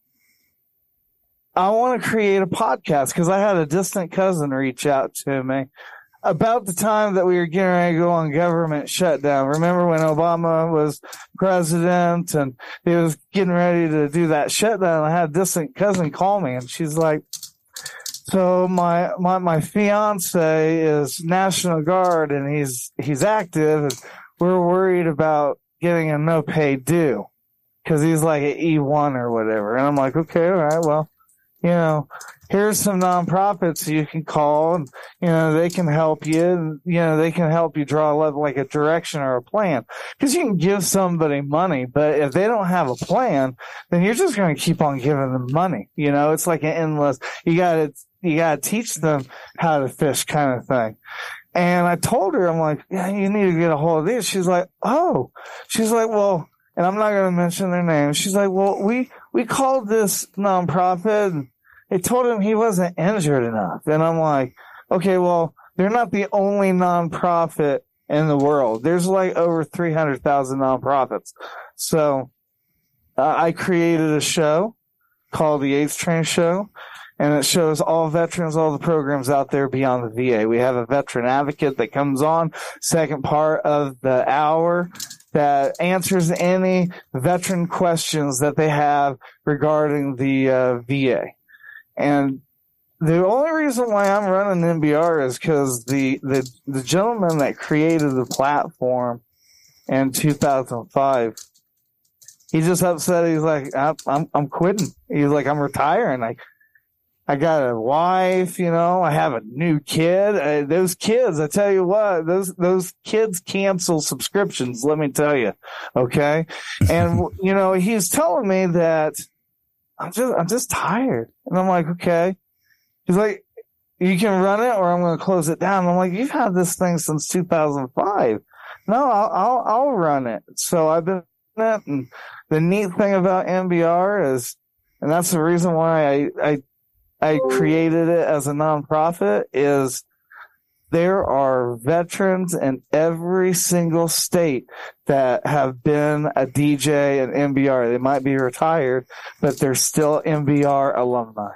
I want to create a podcast, because I had a distant cousin reach out to me. about the time that we were getting ready to go on government shutdown. Remember when Obama was president and he was getting ready to do that shutdown? I had a distant cousin call me, and she's like, so my, my, my fiance is National Guard, and he's, he's active, and we're worried about getting a no pay due because he's like an E one or whatever. And I'm like, okay, all right, well, you know, here's some nonprofits you can call, and, you know, they can help you, and, you know, they can help you draw like a direction or a plan. Cause you can give somebody money, but if they don't have a plan, then you're just going to keep on giving them money. You know, it's like an endless, you gotta, you gotta teach them how to fish kind of thing. And I told her, I'm like, yeah, you need to get a hold of these. She's like, oh, she's like, well, and I'm not going to mention their name. She's like, well, we, we called this nonprofit, and they told him he wasn't injured enough. And I'm like, okay, well, they're not the only nonprofit in the world. There's like over three hundred thousand nonprofits. So uh, I created a show called the Eighth Train Show, and it shows all veterans, all the programs out there beyond the V A. We have a veteran advocate that comes on second part of the hour that answers any veteran questions that they have regarding the uh, V A. And the only reason why I'm running N B R is because the, the, the gentleman that created the platform in two thousand five, he just upset. He's like, I'm, I'm, I'm quitting. He's like, I'm retiring. Like, I got a wife, you know, I have a new kid. Uh, those kids, I tell you what, those, those kids cancel subscriptions. Let me tell you. Okay. And, you know, he's telling me that I'm just, I'm just tired. And I'm like, okay. He's like, you can run it or I'm going to close it down. I'm like, you've had this thing since two thousand five. No, I'll, I'll, I'll run it. So I've been doing it. And the neat thing about N B R is, and that's the reason why I, I, I created it as a nonprofit, is there are veterans in every single state that have been a D J at N B R. They might be retired, but they're still N B R alumni.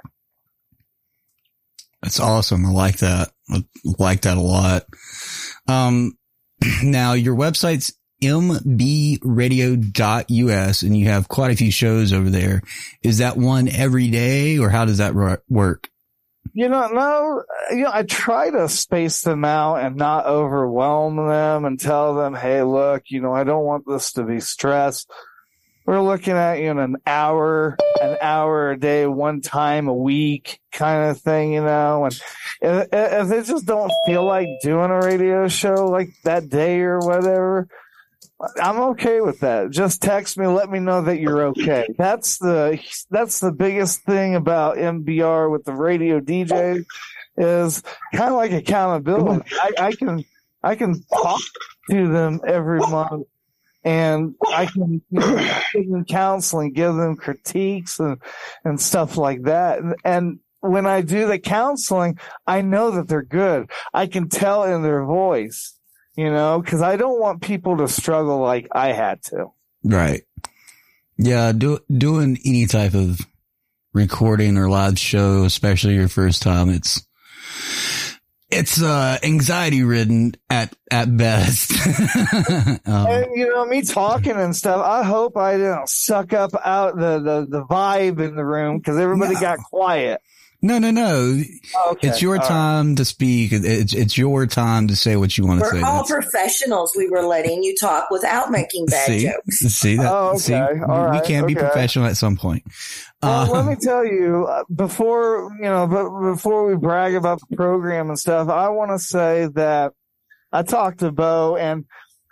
That's awesome. I like that. I like that a lot. Um, now your website's m b radio dot u s and you have quite a few shows over there. Is that one every day, or how does that work? You know, no, you know, I try to space them out and not overwhelm them and tell them, hey, look, you know, I don't want this to be stress. We're looking at, you know, an hour, an hour a day, one time a week kind of thing, you know, and if, if they just don't feel like doing a radio show like that day or whatever, I'm okay with that. Just text me, let me know that you're okay. That's the, that's the biggest thing about M B R with the radio D J is kind of like accountability. I, I can, I can talk to them every month, and I can, you know, give them counseling, give them critiques and, and stuff like that. And, and when I do the counseling, I know that they're good. I can tell in their voice. You know, because I don't want people to struggle like I had to. Right. Yeah. Do, doing any type of recording or live show, especially your first time, it's, it's, uh, anxiety ridden at, at best. um, and, you know, me talking and stuff, I hope I didn't suck up out the, the, the vibe in the room because everybody no. got quiet. No, no, no. Okay. It's your time right. to speak. It's it's your time to say what you want to say. We're all That's... professionals. We were letting you talk without making bad see, jokes. See that? Oh, okay. See, all we, right. we can okay. be professional at some point. Well, uh, let me tell you, before you know, but before we brag about the program and stuff, I want to say that I talked to Bo, and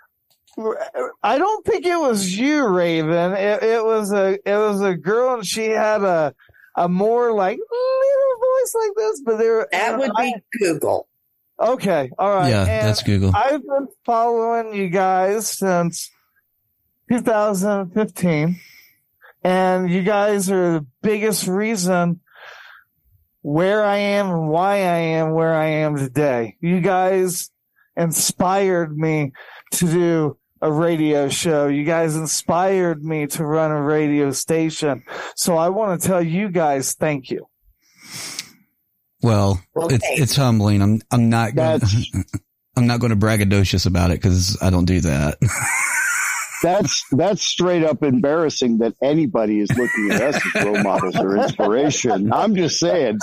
I don't think it was you, Raven. It, it was a it was a girl, and she had a. a more like little voice like this, but there that would I, be Google. Okay, all right. Yeah, and that's Google. I've been following you guys since two thousand fifteen, and you guys are the biggest reason where I am and why I am where I am today. You guys inspired me to do a radio show. You guys inspired me to run a radio station. So I want to tell you guys thank you. Well, okay. it's, it's humbling. I'm, I'm not going I'm not going to braggadocious about it because I don't do that. That's that's straight up embarrassing that anybody is looking at us as role models or inspiration. I'm just saying,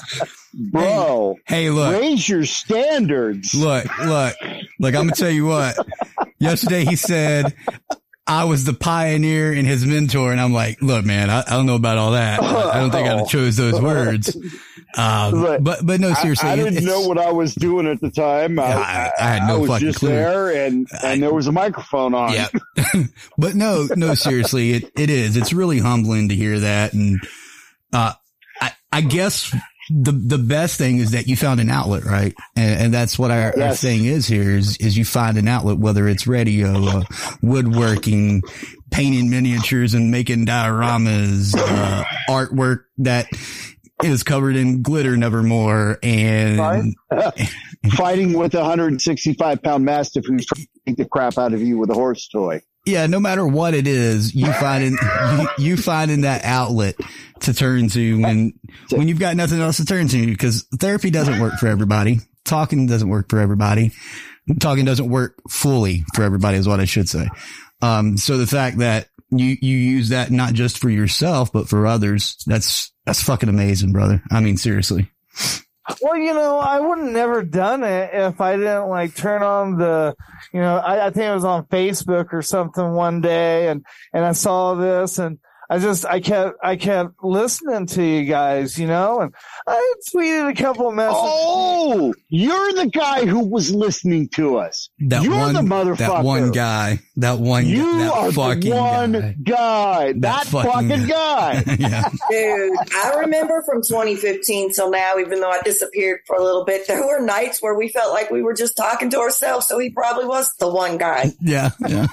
bro. Hey, hey, look, raise your standards. Look, look, look. I'm gonna tell you what. Yesterday he said I was the pioneer and his mentor, and I'm like, look, man, I, I don't know about all that. I don't think I chose those words. Um, but, but but no, seriously, I, I didn't know what I was doing at the time. I, I, I had no I was fucking just clue. there, and and there was a microphone on. Yeah. But no, no, seriously, it it is. It's really humbling to hear that, and uh, I I guess the the best thing is that you found an outlet, right? And, and that's what our, yes. our thing is here is is you find an outlet, whether it's radio, uh, woodworking, painting miniatures, and making dioramas, uh, artwork that is covered in glitter nevermore, and fighting with a one hundred sixty-five pound mastiff who's trying to beat the crap out of you with a horse toy. Yeah, no matter what it is, you find in, you, you find in that outlet to turn to when when you've got nothing else to turn to, because therapy doesn't work for everybody. Talking doesn't work for everybody. Talking doesn't work fully for everybody is what I should say. Um, so the fact that you, you use that not just for yourself, but for others, that's, that's fucking amazing, brother. I mean, seriously. Well, you know, I would have never done it if I didn't like turn on the, you know, I, I think it was on Facebook or something one day, and, and I saw this, and I just, I kept, I kept listening to you guys, you know, and I tweeted a couple of messages. Oh, you're the guy who was listening to us. That you're one, the motherfucker. That one guy. That one. You that are fucking the one guy. guy. That, that fucking, fucking guy. guy. Yeah. Dude, I remember from twenty fifteen till now, even though I disappeared for a little bit, there were nights where we felt like we were just talking to ourselves. So he probably was the one guy. Yeah. Yeah.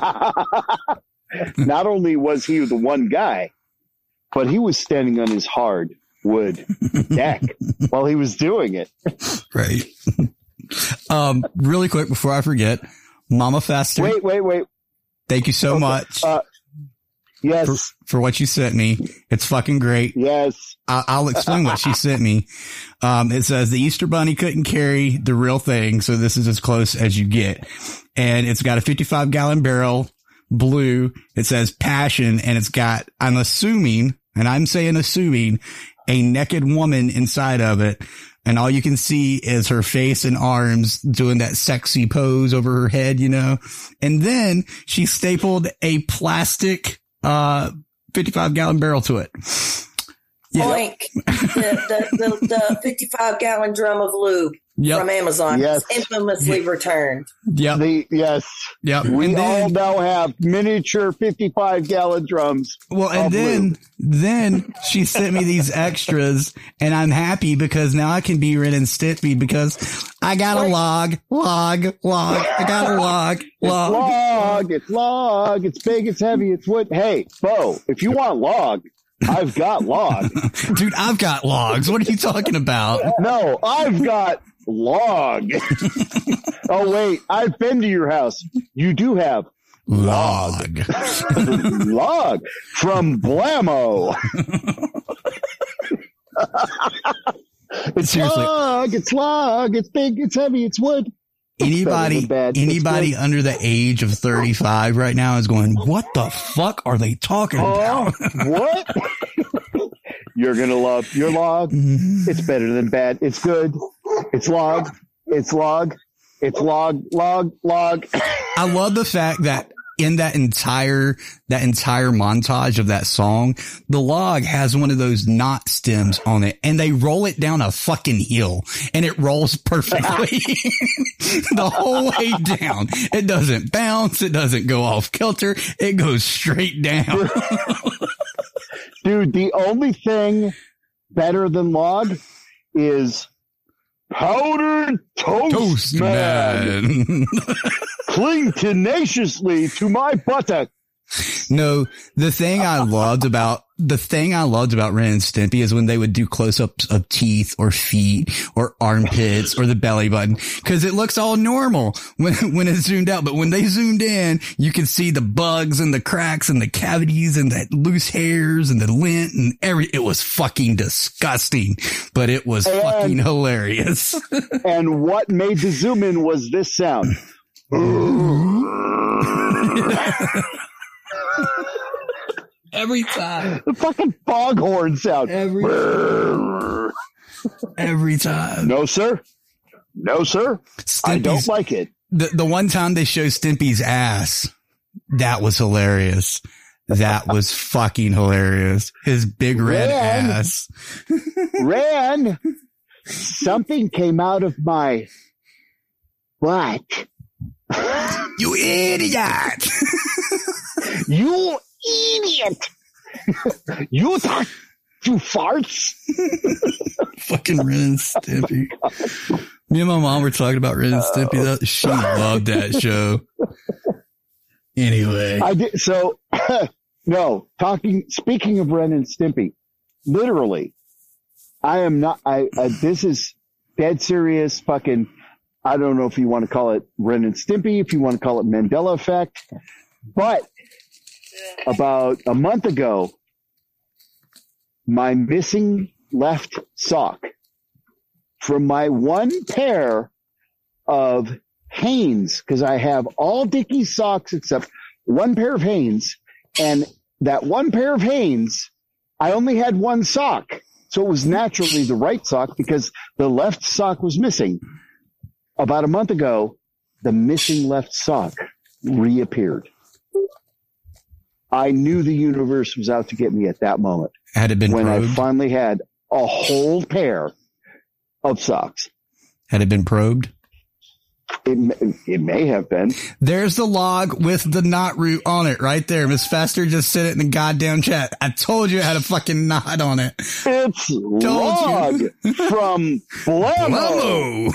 Not only was he the one guy, but he was standing on his hard wood deck while he was doing it. Right. Um, really quick before I forget, Mama Fester. Wait, wait, wait. Thank you so okay. much. Uh, yes. For, for what you sent me. It's fucking great. Yes. I, I'll explain what she sent me. Um, it says the Easter Bunny couldn't carry the real thing, so this is as close as you get. And it's got a fifty-five gallon barrel. Blue. It says passion, and it's got, I'm assuming, and I'm saying assuming, a naked woman inside of it. And all you can see is her face and arms doing that sexy pose over her head, you know? And then she stapled a plastic, uh, fifty-five gallon barrel to it. Yeah. Boink. the, the, the, the fifty-five gallon drum of lube. Yep. From Amazon. Yes. Infamously returned. Yeah. Yes. Yep. We and then, all now have miniature fifty-five gallon drums. Well, and then, lube. then she sent me these extras, and I'm happy because now I can be Ren and Stimpy because I got a log, log, log. I got a log, log. It's log. It's log. It's big. It's heavy. It's wood. Hey, Bo, if you want log, I've got log. Dude, I've got logs. What are you talking about? No, I've got log. Oh, wait. I've been to your house. You do have log. Log from Blammo. It's Seriously. log. It's log. It's big. It's heavy. It's wood. Anybody, anybody under the age of thirty-five right now is going, what the fuck are they talking uh, about? What? You're going to love your log. It's better than bad. It's good. It's log. It's log. It's log, log, log. I love the fact that in that entire, that entire montage of that song, the log has one of those knot stems on it, and they roll it down a fucking hill, and it rolls perfectly the whole way down. It doesn't bounce. It doesn't go off kilter. It goes straight down. Dude, the only thing better than log is powdered toast, toast man. man. Cling tenaciously to my buttock No, the thing I loved about the thing I loved about Ren and Stimpy is when they would do close-ups of teeth or feet or armpits or the belly button, because it looks all normal when when it's zoomed out. But when they zoomed in, you can see the bugs and the cracks and the cavities and the loose hairs and the lint and every. It was fucking disgusting, but it was and, fucking hilarious. And what made the zoom in was this sound. Every time. The fucking foghorn sound. Every, every time. No, sir. No, sir. Stimpy's, I don't like it. The, the one time they show Stimpy's ass, that was hilarious. That was fucking hilarious. His big red Ran, ass. Ran, something came out of my butt. You idiot. You idiot! You talk to farts? Fucking Ren and Stimpy. Me and my mom were talking about Ren and Stimpy. That, she loved that show. Anyway. I did, so, no, talking, speaking of Ren and Stimpy, literally, I am not, I, I, this is dead serious fucking, I don't know if you want to call it Ren and Stimpy, if you want to call it Mandela effect, but about a month ago, my missing left sock from my one pair of Hanes, because I have all Dickies socks except one pair of Hanes, and that one pair of Hanes, I only had one sock. So it was naturally the right sock because the left sock was missing. About a month ago, the missing left sock reappeared. I knew the universe was out to get me at that moment. Had it been when probed? I finally had a whole pair of socks. Had it been probed? It, it may have been. There's the log with the knot root on it right there. Miss Fester just said it in the goddamn chat. I told you it had a fucking knot on it. It's told log you. From Blammo.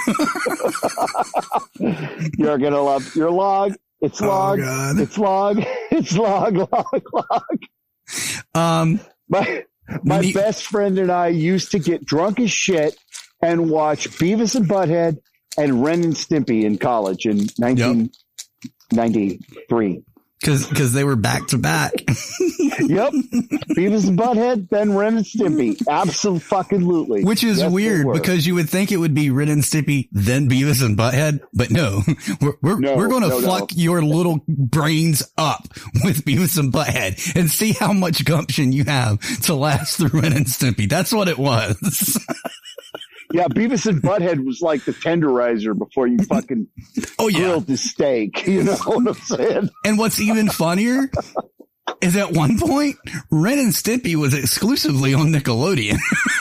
You're going to love your log. It's log. Oh, it's log. It's log, log, log. Um, my my you, best friend and I used to get drunk as shit and watch Beavis and Butthead and Ren and Stimpy in college in nineteen ninety-three. Yep. Cause, cause they were back to back. Yep. Beavis and Butthead, then Ren and Stimpy. Absolutely. Which is yes, weird because you would think it would be Ren and Stimpy, then Beavis and Butthead, but no, we're, we're, no, we're going to no, fuck no. your little brains up with Beavis and Butthead and see how much gumption you have to last through Ren and Stimpy. That's what it was. Yeah, Beavis and Butthead was like the tenderizer before you fucking oh, yeah. grilled the steak. You know what I'm saying? And what's even funnier is at one point, Ren and Stimpy was exclusively on Nickelodeon.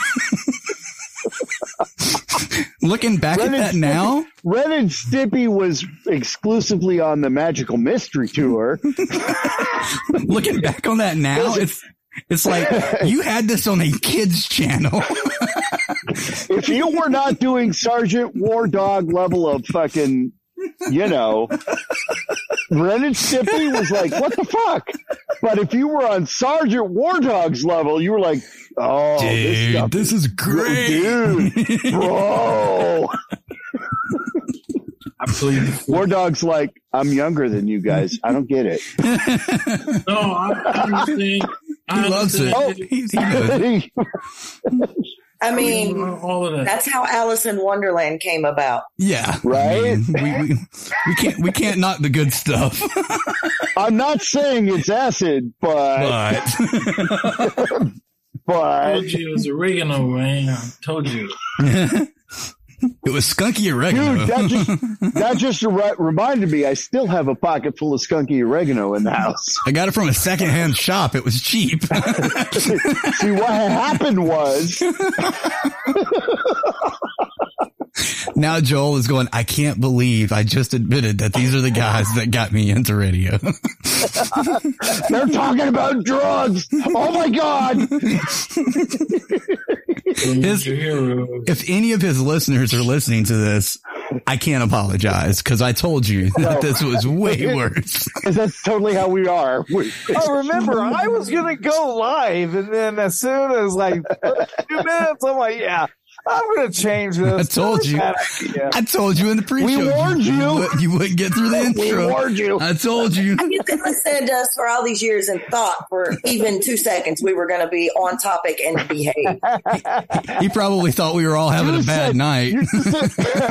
Looking back Ren at that Stimpy, now. Ren and Stimpy was exclusively on the Magical Mystery Tour. Looking back on that now, it's it's like you had this on a kids channel. If you were not doing Sergeant War Dog level of fucking, you know, Ren and Stimpy was like, what the fuck? But if you were on Sergeant War Dog's level, you were like, oh, dude, this, stuff this is great. Dude, bro. Absolutely. War Dog's like, I'm younger than you guys. I don't get it. No, I understand. I he loves it. Oh, he, he I mean, all of that. That's how Alice in Wonderland came about. Yeah, right. I mean, we, we we can't we can't knock the good stuff. I'm not saying it's acid, but but, but I told you it was oregano, man. I told you. It was skunky oregano. Dude, that just, that just re- reminded me, I still have a pocket full of skunky oregano in the house. I got it from a secondhand shop. It was cheap. See, what happened was... Now Joel is going, I can't believe I just admitted that these are the guys that got me into radio. They're talking about drugs. Oh my God. His, if any of his listeners are listening to this, I can't apologize because I told you that No. this was way worse. Because that's totally how we are. We- Oh, remember, I was going to go live, and then as soon as like two minutes, I'm like, yeah, I'm going to change this. I told you. Bad idea. I told you in the pre-show. We warned you. You, would- you wouldn't get through the We intro. warned you. I told you. You could listen to us for all these years and thought for even two seconds we were going to be on topic and behave. He probably thought we were all having You a bad said- night. you said-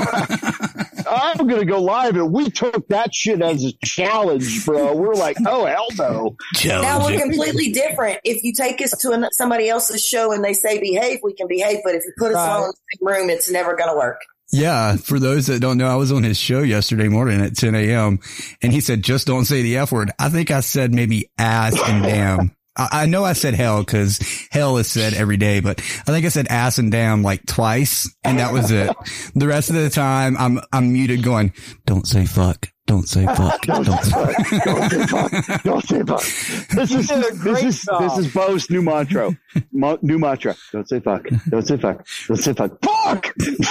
I'm going to go live, and we took that shit as a challenge, bro. We're like, oh, hell no. Now we're completely different. If you take us to an, somebody else's show and they say behave, we can behave. But if you put us Right. all in the same room, it's never going to work. Yeah, for those that don't know, I was on his show yesterday morning at ten a.m. and he said, just don't say the F word. I think I said maybe ass and damn. I, I know I said hell because hell is said every day, but I think I said ass and damn like twice, and that was it. The rest of the time, I'm I'm muted going, don't say fuck. Don't say fuck. Don't Don't say say fuck. Don't say fuck. Don't say fuck. This is did a this great is job. this is Bo's new mantra. Mo, new mantra. Don't say fuck. Don't say fuck. Don't say fuck. Fuck.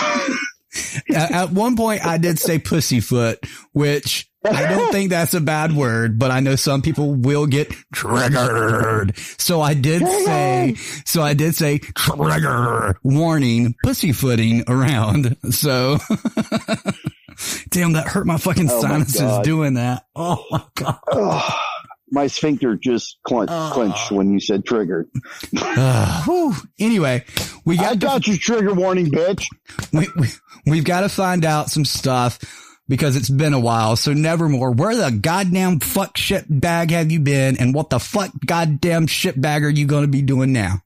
At, at one point, I did say pussyfoot, which I don't think that's a bad word, but I know some people will get triggered. So I did say, so I did say trigger warning, pussyfooting around. So damn, that hurt my fucking Oh my sinuses God. doing that. Oh my God. Oh, my sphincter just clenched, clenched when you said triggered. Uh, whew. Anyway, we got, I got your trigger warning, bitch. we, we, we've got to find out some stuff because it's been a while. So Nevermore, where the goddamn fuck shit bag have you been? And what the fuck goddamn shit bag are you going to be doing now?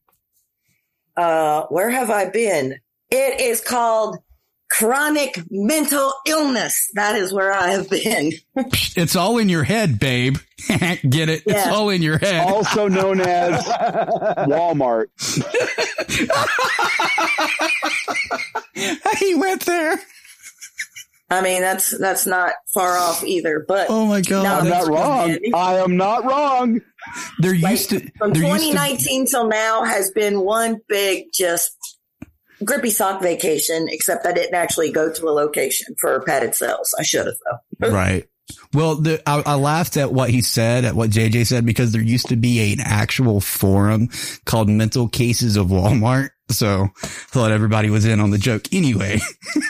Uh, where have I been? It is called chronic mental illness. That is where I have been. It's all in your head, babe. Get it? It's Yeah. all in your head. Also known as Walmart. He went there. I mean, that's that's not far off either. But Oh my God. No, I'm not that's wrong. good. I am not wrong. They're Like, used to, from they're used twenty to, nineteen till now has been one big just grippy sock vacation, except I didn't actually go to a location for padded cells. I should have though. right. Well, the, I, I laughed at what he said, at what J J said, because there used to be an actual forum called Mental Cases of Walmart. So I thought everybody was in on the joke anyway.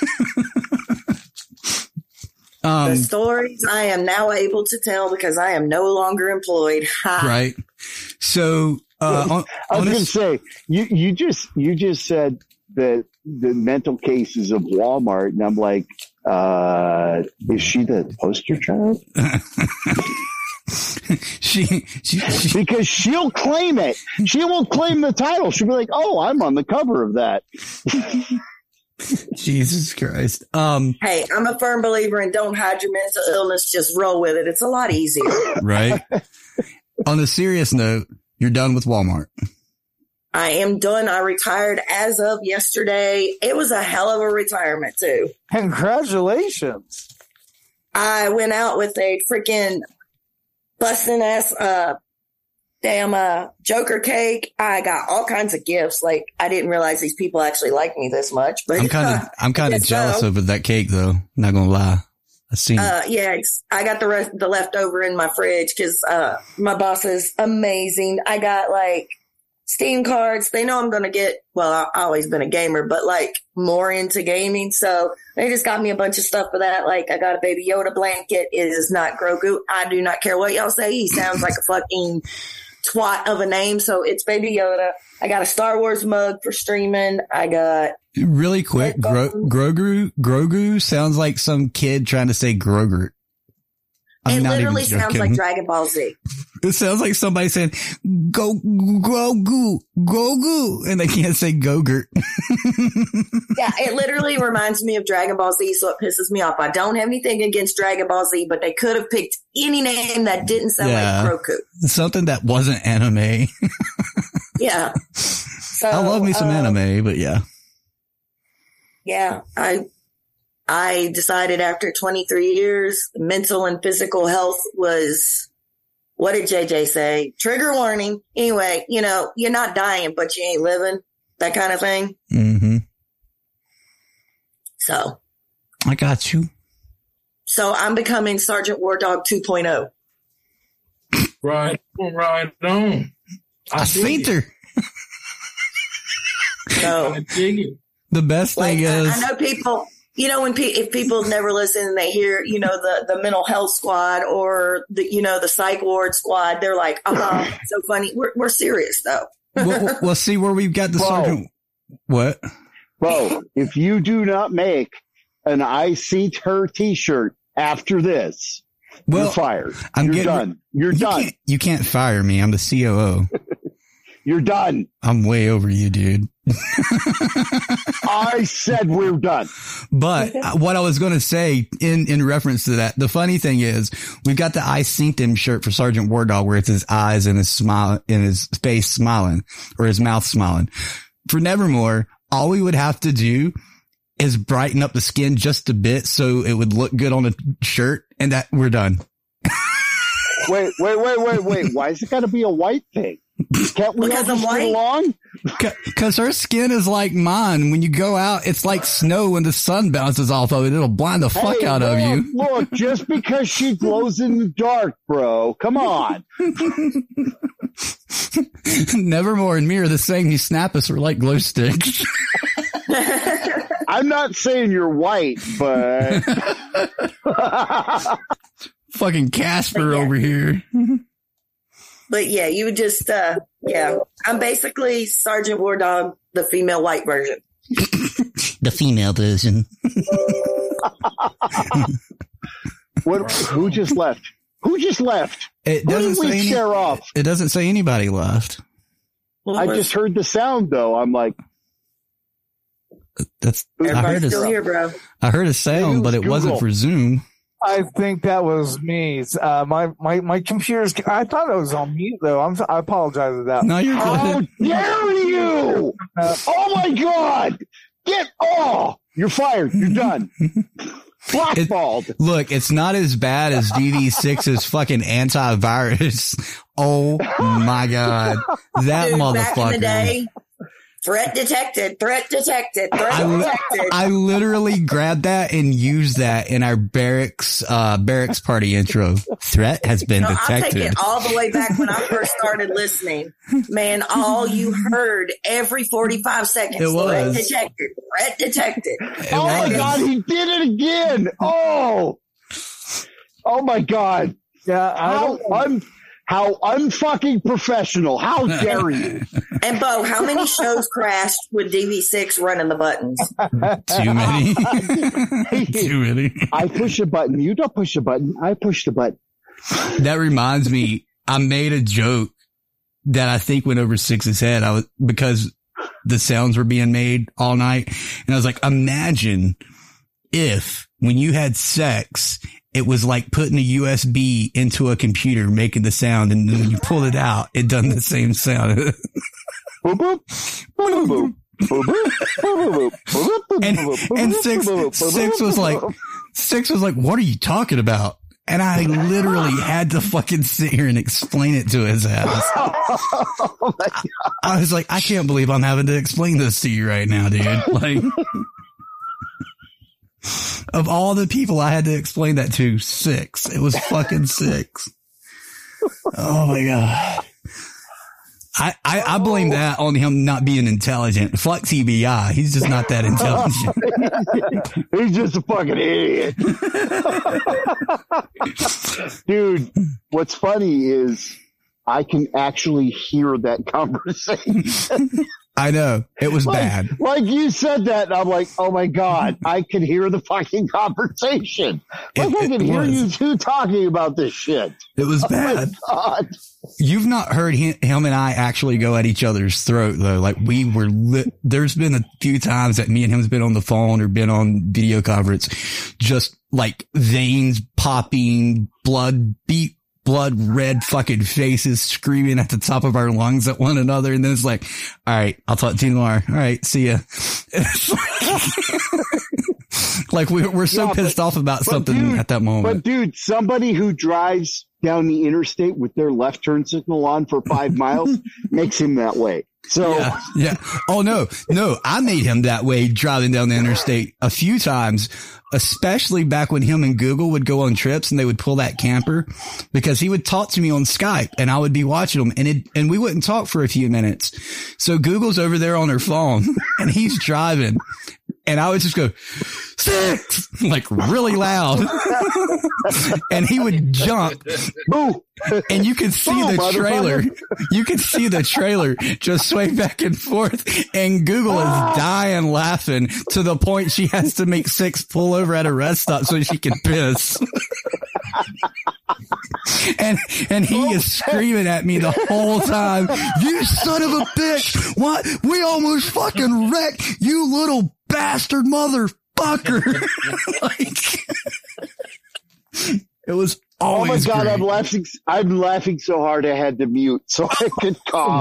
um, The stories I am now able to tell because I am no longer employed. Ha. right. So, uh, on, I was on going to this, say, you, you just, you just said that the mental cases of Walmart. And I'm like, uh, is she the poster child? she, she, she, Because she'll claim it. She won't claim the title. She'll be like, oh, I'm on the cover of that. Jesus Christ. Um, Hey, I'm a firm believer in don't hide your mental illness. Just roll with it. It's a lot easier. right. On a serious note, you're done with Walmart. I am done. I retired as of yesterday. It was a hell of a retirement too. Congratulations. I went out with a freaking busting ass, uh, damn, uh, Joker cake. I got all kinds of gifts. Like, I didn't realize these people actually like me this much, but I'm kind of, I'm kind of guess jealous so. over that cake though. Not gonna lie. I seen it. Uh, yeah, it's- I got the rest, the leftover in my fridge because, uh, my boss is amazing. I got like Steam cards. They know I'm going to get, well, I've always been a gamer, but like more into gaming. So they just got me a bunch of stuff for that. Like I got a Baby Yoda blanket. It is not Grogu. I do not care what y'all say. He sounds like a fucking twat of a name. So it's Baby Yoda. I got a Star Wars mug for streaming. I got Really quick, Gro- Grogu, Grogu sounds like some kid trying to say Grogu. I'm it not literally even sounds joking. like Dragon Ball Z. It sounds like somebody saying "Go Grogu, Grogu," and they can't say Gogurt. Yeah, it literally reminds me of Dragon Ball Z, so it pisses me off. I don't have anything against Dragon Ball Z, but they could have picked any name that didn't sound Yeah. like Grogu. Something that wasn't anime. Yeah. So I love me some uh, anime, but yeah. Yeah, I I decided after twenty-three years, mental and physical health was, what did J J say? Trigger warning. Anyway, you know, you're not dying, but you ain't living. That kind of thing. Mm-hmm. So I got you. So I'm becoming Sergeant War Dog two point oh. Right, right on. I, I seen her. So I dig it. The best thing like, is, I, I know people. You know, when pe- if people never listen and they hear, you know, the, the mental health squad or the, you know, the psych ward squad, they're like, uh-huh, so funny. We're, we're serious though. well, well, see where we've got the Bro. sergeant. What? Bro, if you do not make an I Seen Her t-shirt after this, well, you're fired. I'm you're getting, done. You're you done. Can't, you can't fire me. I'm the C O O. You're done. I'm way over you, dude. I said we're done. But what I was going to say in, in reference to that, the funny thing is we've got the I Synced Him shirt for Sergeant War Dog where it's his eyes and his smile in his face smiling or his mouth smiling. For Nevermore, all we would have to do is brighten up the skin just a bit so it would look good on a shirt and that we're done. Wait, wait, wait, wait, wait. Why is it got to be a white thing? Can't we all just get along? Because her skin is like mine. When you go out, it's like snow when the sun bounces off of it. It'll blind the fuck hey, out look, of you. Look, just because she glows in the dark, bro. Come on. Nevermore and me are the same. You snap us, we're like glow sticks. I'm not saying you're white, but fucking Casper over here. But yeah, you would just, uh, yeah, I'm basically Sergeant War Dog, the female white version. The female version. What? Who just left? Who just left? It Who doesn't did we say any, share off? It doesn't say anybody left. I just heard the sound though. I'm like, that's. I heard still a, here, bro. I heard a sound, but it Google. wasn't for Zoom. I think that was me. Uh, my, my, my computer's, I thought it was on mute though. I'm, I apologize for that. No, you're good. how dare you? Oh my God. Get, oh, you're fired. You're done. Blackballed. It, look, it's not as bad as D V six's fucking antivirus. Oh my God. That Dude, motherfucker. back in the day, threat detected, threat detected, threat I, detected. I literally grabbed that and used that in our barracks, uh, barracks party intro. Threat has been no, detected. I'll take it all the way back when I first started listening. Man, all you heard every forty-five seconds. It was. Threat detected, threat detected. It Oh was. my God. He did it again. Oh, oh my God. Yeah, I How don't, un, how unfucking professional. How dare you? And Bo, how many shows crashed with D V six running the buttons? Too many. Too many. I push a button. You don't push a button. I push the button. That reminds me, I made a joke that I think went over Six's head. I was, because the sounds were being made all night. And I was like, imagine if when you had sex, it was like putting a U S B into a computer, making the sound. And then when you pulled it out, it done the same sound. Boop, boop, boop, boop, boop, boop, and, and six, six was like, six was like, what are you talking about? And I literally had to fucking sit here and explain it to his ass. Oh my God. I was like, I can't believe I'm having to explain this to you right now, dude. Like, of all the people I had to explain that to, six. It was fucking six. Oh my God. I, I, I blame that on him not being intelligent. Fuck T B I. He's just not that intelligent. He's just a fucking idiot. Dude, what's funny is I can actually hear that conversation. I know. It was like, bad. Like you said that, and I'm like, oh my God, I can hear the fucking conversation. Like It- I can it hear was. you two talking about this shit. It was Oh bad. my God. You've not heard him, him and I actually go at each other's throat though. Like we were lit. There's been a few times that me and him's been on the phone or been on video conference, just like veins popping, blood beat, blood red fucking faces screaming at the top of our lungs at one another. And then it's like, all right, I'll talk to you tomorrow. All right. See ya. It's like, like we're, we're so Yeah, pissed but- off about but something dude, at that moment. But dude, somebody who drives down the interstate with their left turn signal on for five miles makes him that way. So yeah, yeah. Oh no, no, I made him that way driving down the interstate a few times, especially back when him and Google would go on trips and they would pull that camper, because he would talk to me on Skype and I would be watching him, and it, and we wouldn't talk for a few minutes. So Google's over there on her phone and he's driving, and I would just go, six, like really loud. And he would jump. Boo. And you could see Oh, the trailer. You could see the trailer just sway back and forth. And Google is dying laughing to the point she has to make Six pull over at a rest stop so she can piss. And, and he is screaming at me the whole time. You son of a bitch. What? We almost fucking wrecked, you little bastard motherfucker. Like, it was oh my always God, great. I'm laughing. I'm laughing so hard I had to mute so I could cough.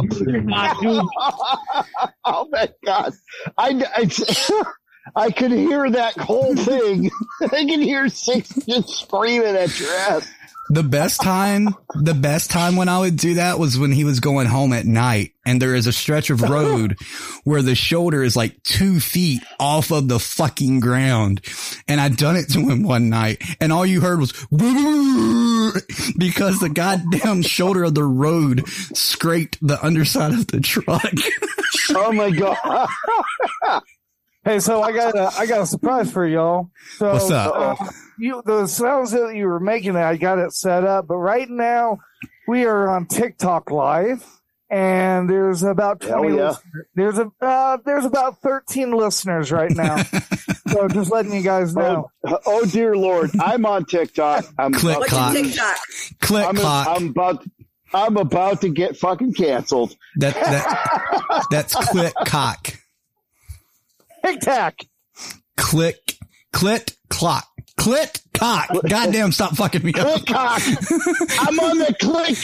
Oh my God. I, I, I could hear that whole thing. I can hear Six just screaming at your ass. The best time, the best time when I would do that was when he was going home at night, and there is a stretch of road where the shoulder is like two feet off of the fucking ground. And I'd done it to him one night, and all you heard was because the goddamn shoulder of the road scraped the underside of the truck. Oh my God. Hey, so I got a, I got a surprise for y'all. So, What's up? Uh, you, the sounds that you were making, I got it set up, but right now we are on TikTok live, and there's about twenty. Oh, yeah. listeners. There's a, uh, there's about thirteen listeners right now. So just letting you guys know. Oh, oh dear Lord, I'm on TikTok. I'm Click about, clock. TikTok? Click I'm, clock. I'm about. I'm about to get fucking canceled. That, that, that's click cock. Tic Tac. Click, clit, clock. Clit, cock. Goddamn, stop fucking me up. Click cock. I'm on the click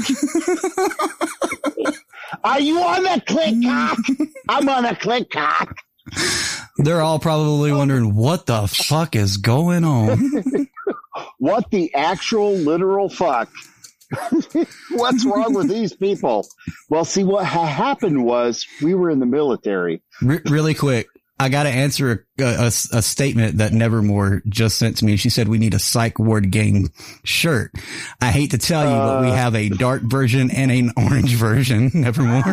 cock. Are you on the click cock? I'm on the click cock. They're all probably wondering what the fuck is going on. What the actual literal fuck? What's wrong with these people? Well, see, what ha- happened was we were in the military. Re- really quick. I got to answer a, a, a statement that Nevermore just sent to me. She said we need a Psych Ward Gang shirt. I hate to tell you, uh, but we have a dark version and an orange version. Nevermore.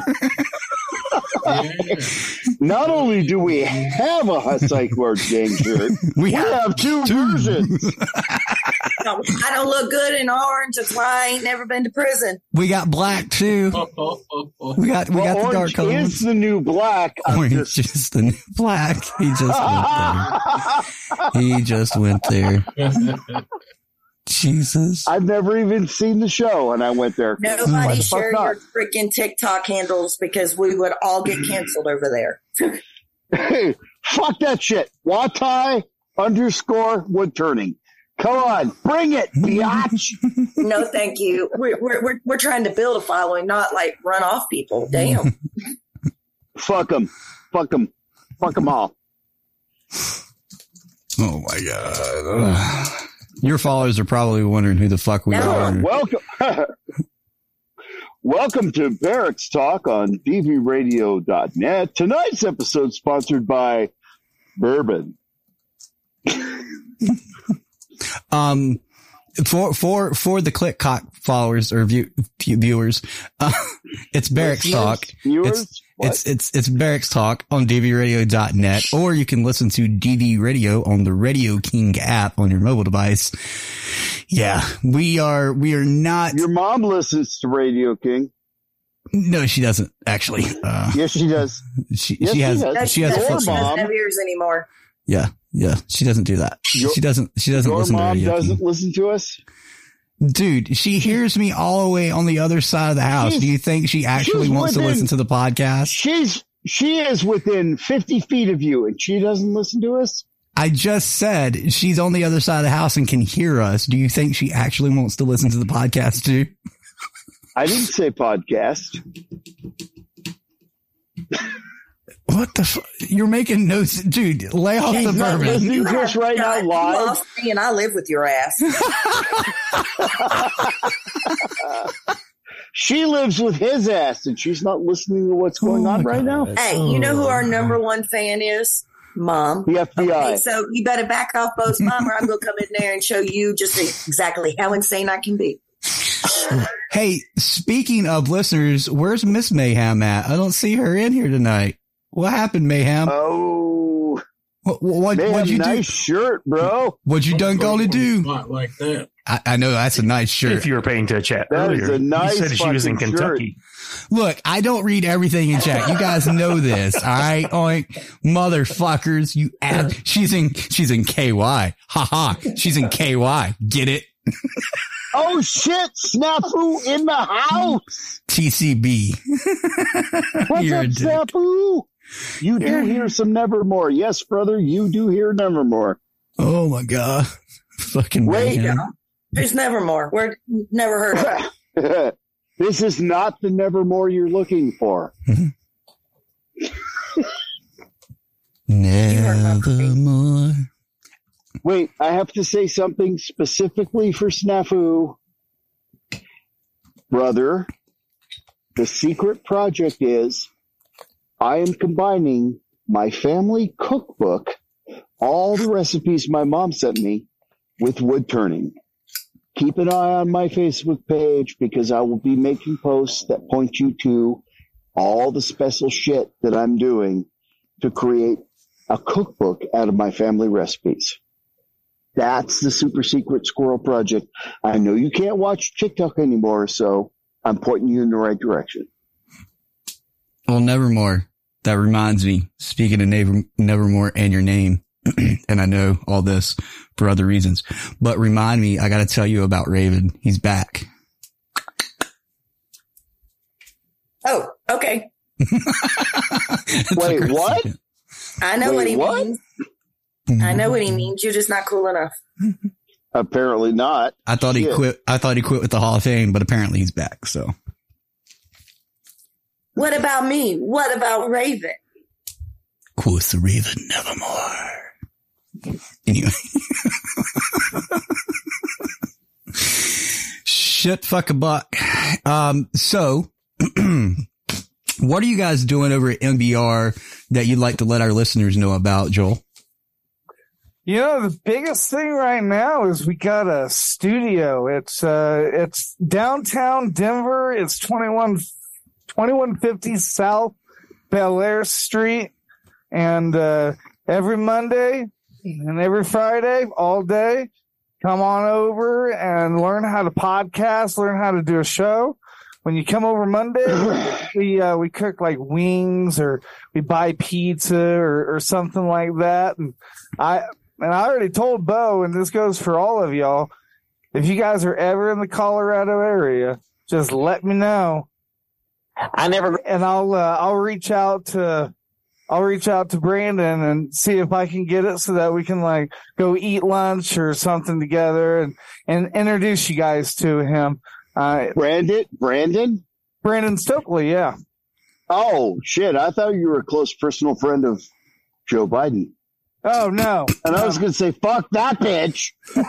Not only do we have a Psych Ward Gang shirt, we, we have, have two, two versions. I don't look good in orange. That's why I ain't never been to prison. We got black too. We got we well, got the dark color. Orange is the new black. Orange just... is the new black. He just went there. He just went there. Jesus. I've never even seen the show, and I went there. Nobody share your freaking TikTok handles because we would all get canceled over there. Hey, fuck that shit. Watai underscore wood turning. Come on, bring it, biatch. No, thank you. We're, we're we're we're trying to build a following, not like run off people. Damn. Fuck them. Fuck them. Fuck them all. Oh my God. Your followers are probably wondering who the fuck we no. are. Welcome. Welcome to Barracks Talk on D V radio dot net. Tonight's episode sponsored by Bourbon. Um, for, for, for the ClickCock followers or view, viewers, uh, it's Barracks Talk. It's, it's, it's, it's Barracks Talk on D V radio dot net, or you can listen to D V Radio on the Radio King app on your mobile device. Yeah, we are, we are not. Your mom listens to Radio King. No, she doesn't actually. Uh, yes, she does. She, yes, she has, she has, she has, she a doesn't have ears anymore. Yeah. Yeah, she doesn't do that. Your, she doesn't. She doesn't your listen to mom Radio doesn't King. listen to us, dude. She hears me all the way on the other side of the house. She's, Do you think she actually wants within, to listen to the podcast? She's she is within fifty feet of you, and she doesn't listen to us. I just said she's on the other side of the house and can hear us. Do you think she actually wants to listen to the podcast too? I didn't say podcast. What the fuck? You're making notes, dude. Lay off She's the not bourbon. listening to us right now You live. lost me and I live with your ass. She lives with his ass, and she's not listening to what's going Oh on my right God. now. Hey, you know who our number one fan is? Mom. The F B I. Okay, so you better back off, Bo's mom, or I'm going to come in there and show you just exactly how insane I can be. Hey, speaking of listeners, where's Miss Mayhem at? I don't see her in here tonight. What happened, Mayhem? Oh, what, what, Mayhem, what'd you nice do? shirt, bro. What'd you done going to do? Not like that. I, I know that's a nice shirt. If you were paying to chat That earlier, is a nice you said she was in fucking Kentucky. Look, I don't read everything in chat. You guys know this, all right? Oink, motherfuckers, you ass. She's in, she's in K Y. Ha ha. She's in K Y. Get it? Oh shit, Snafu in the house. T C B. What's You're up, a dick. Snafu? You do hear some Nevermore. Yes, brother, you do hear Nevermore. Oh my God. Fucking Wait. Mayhem. There's Nevermore. We're never heard of it. This is not the Nevermore you're looking for. Nevermore. Wait, I have to say something specifically for Snafu. Brother, the secret project is I am combining my family cookbook, all the recipes my mom sent me, with wood turning. Keep an eye on my Facebook page because I will be making posts that point you to all the special shit that I'm doing to create a cookbook out of my family recipes. That's the super secret squirrel project. I know you can't watch TikTok anymore, so I'm pointing you in the right direction. Well, Nevermore. That reminds me, speaking of Never, Nevermore and your name, and I know all this for other reasons, but remind me, I got to tell you about Raven. He's back. Oh, okay. Wait, what? I know Wait, what he what? means. I know what he means. You're just not cool enough. Apparently not. I thought he Shit. quit. I thought he quit with the Hall of Fame, but apparently he's back. So What about me? What about Raven? quotes the Raven Nevermore. Anyway. Shit, fuck a buck. Um, so what are you guys doing over at M B R that you'd like to let our listeners know about, Joel? You know, the biggest thing right now is we got a studio. It's, uh, it's downtown Denver. It's twenty-one, twenty-one fifty South Bel Air Street. And, uh, every Monday and every Friday, all day, come on over and learn how to podcast, learn how to do a show. When you come over Monday, we, uh, we cook like wings or we buy pizza or, or something like that. And I, And I already told Bo, and this goes for all of y'all, if you guys are ever in the Colorado area, just let me know. I never, and I'll uh, I'll reach out to I'll reach out to Brandon and see if I can get it so that we can like go eat lunch or something together and and introduce you guys to him. Uh, Brandon, Brandon, Brandon Stokely, yeah. Oh shit! I thought you were a close personal friend of Joe Biden. Oh no! And I was going to say, "Fuck that bitch."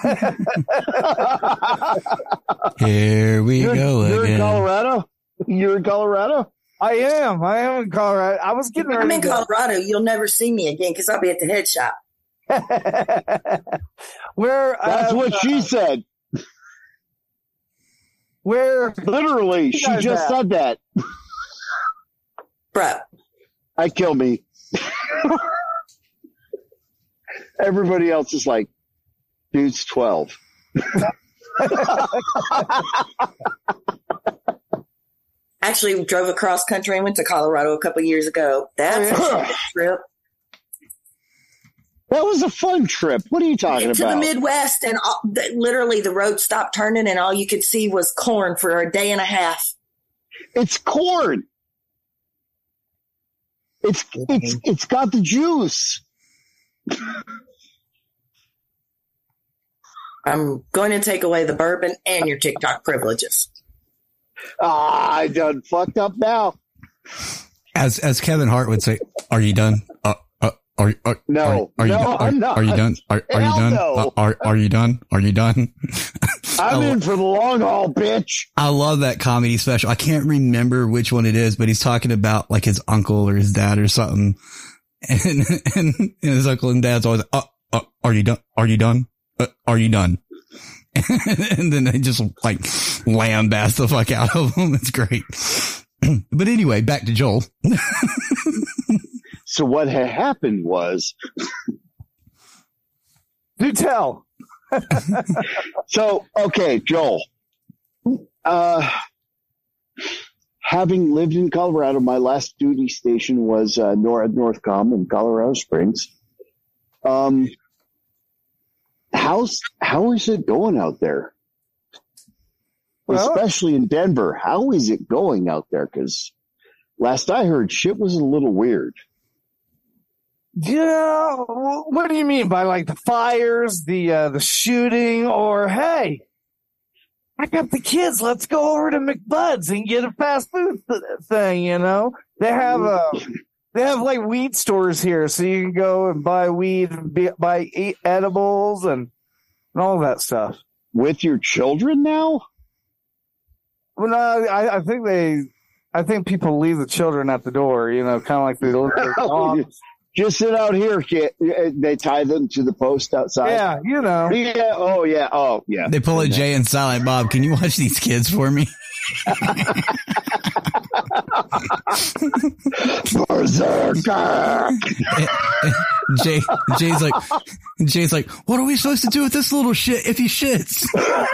Here we you're, go You're again. in Colorado. You're in Colorado. I am. I am in Colorado. I was getting If ready. I'm in to- Colorado, you'll never see me again because I'll be at the head shop. Where? That's uh, what she said. Where? Literally, she guys just at? said that. Bro. I kill me. Everybody else is like, dude's twelve. Actually, drove across country and went to Colorado a couple years ago. That's a trip. That was a fun trip. What are you talking To about? the Midwest, and all, the, literally the road stopped turning, and all you could see was corn for a day and a half. It's corn. It's it's it's got the juice. I'm going to take away the bourbon and your TikTok privileges. Ah, I done fucked up now. As as Kevin Hart would say, "Are you done? Uh, uh, are are no? Are, are no, you are, I'm not. Are you done? Are, are you Hell done? No. Uh, are are you done? Are you done?" I'm in for the long haul, bitch. I love that comedy special. I can't remember which one it is, but he's talking about like his uncle or his dad or something, and and, and his uncle and dad's always, uh, uh, "Are you done? Are you done? Uh, are you done?" And then they just like lambast the fuck out of him. It's great. But anyway, back to Joel. So what had happened was, do tell. So, okay, Joel, uh, having lived in Colorado, my last duty station was, uh, North, Northcom in Colorado Springs. Um, how's, how is it going out there? Well, especially in Denver. How is it going out there? Cause last I heard, shit was a little weird. Yeah, what do you mean by like the fires, the uh, the shooting, or hey, I got the kids, let's go over to McBud's and get a fast food th- thing, you know? They have a, they have like weed stores here, so you can go and buy weed and be, buy eat edibles and, and all that stuff. With your children now? Well, no, I, I think they, I think people leave the children at the door, you know, kind of like they leave their dogs. Just sit out here, kid. They tie them to the post outside. Yeah, you know. Yeah. Oh, yeah. Oh, yeah. They pull a Jay and Silent Bob. Can you watch these kids for me? Jay, Jay's like, Jay's like, what are we supposed to do with this little shit if he shits?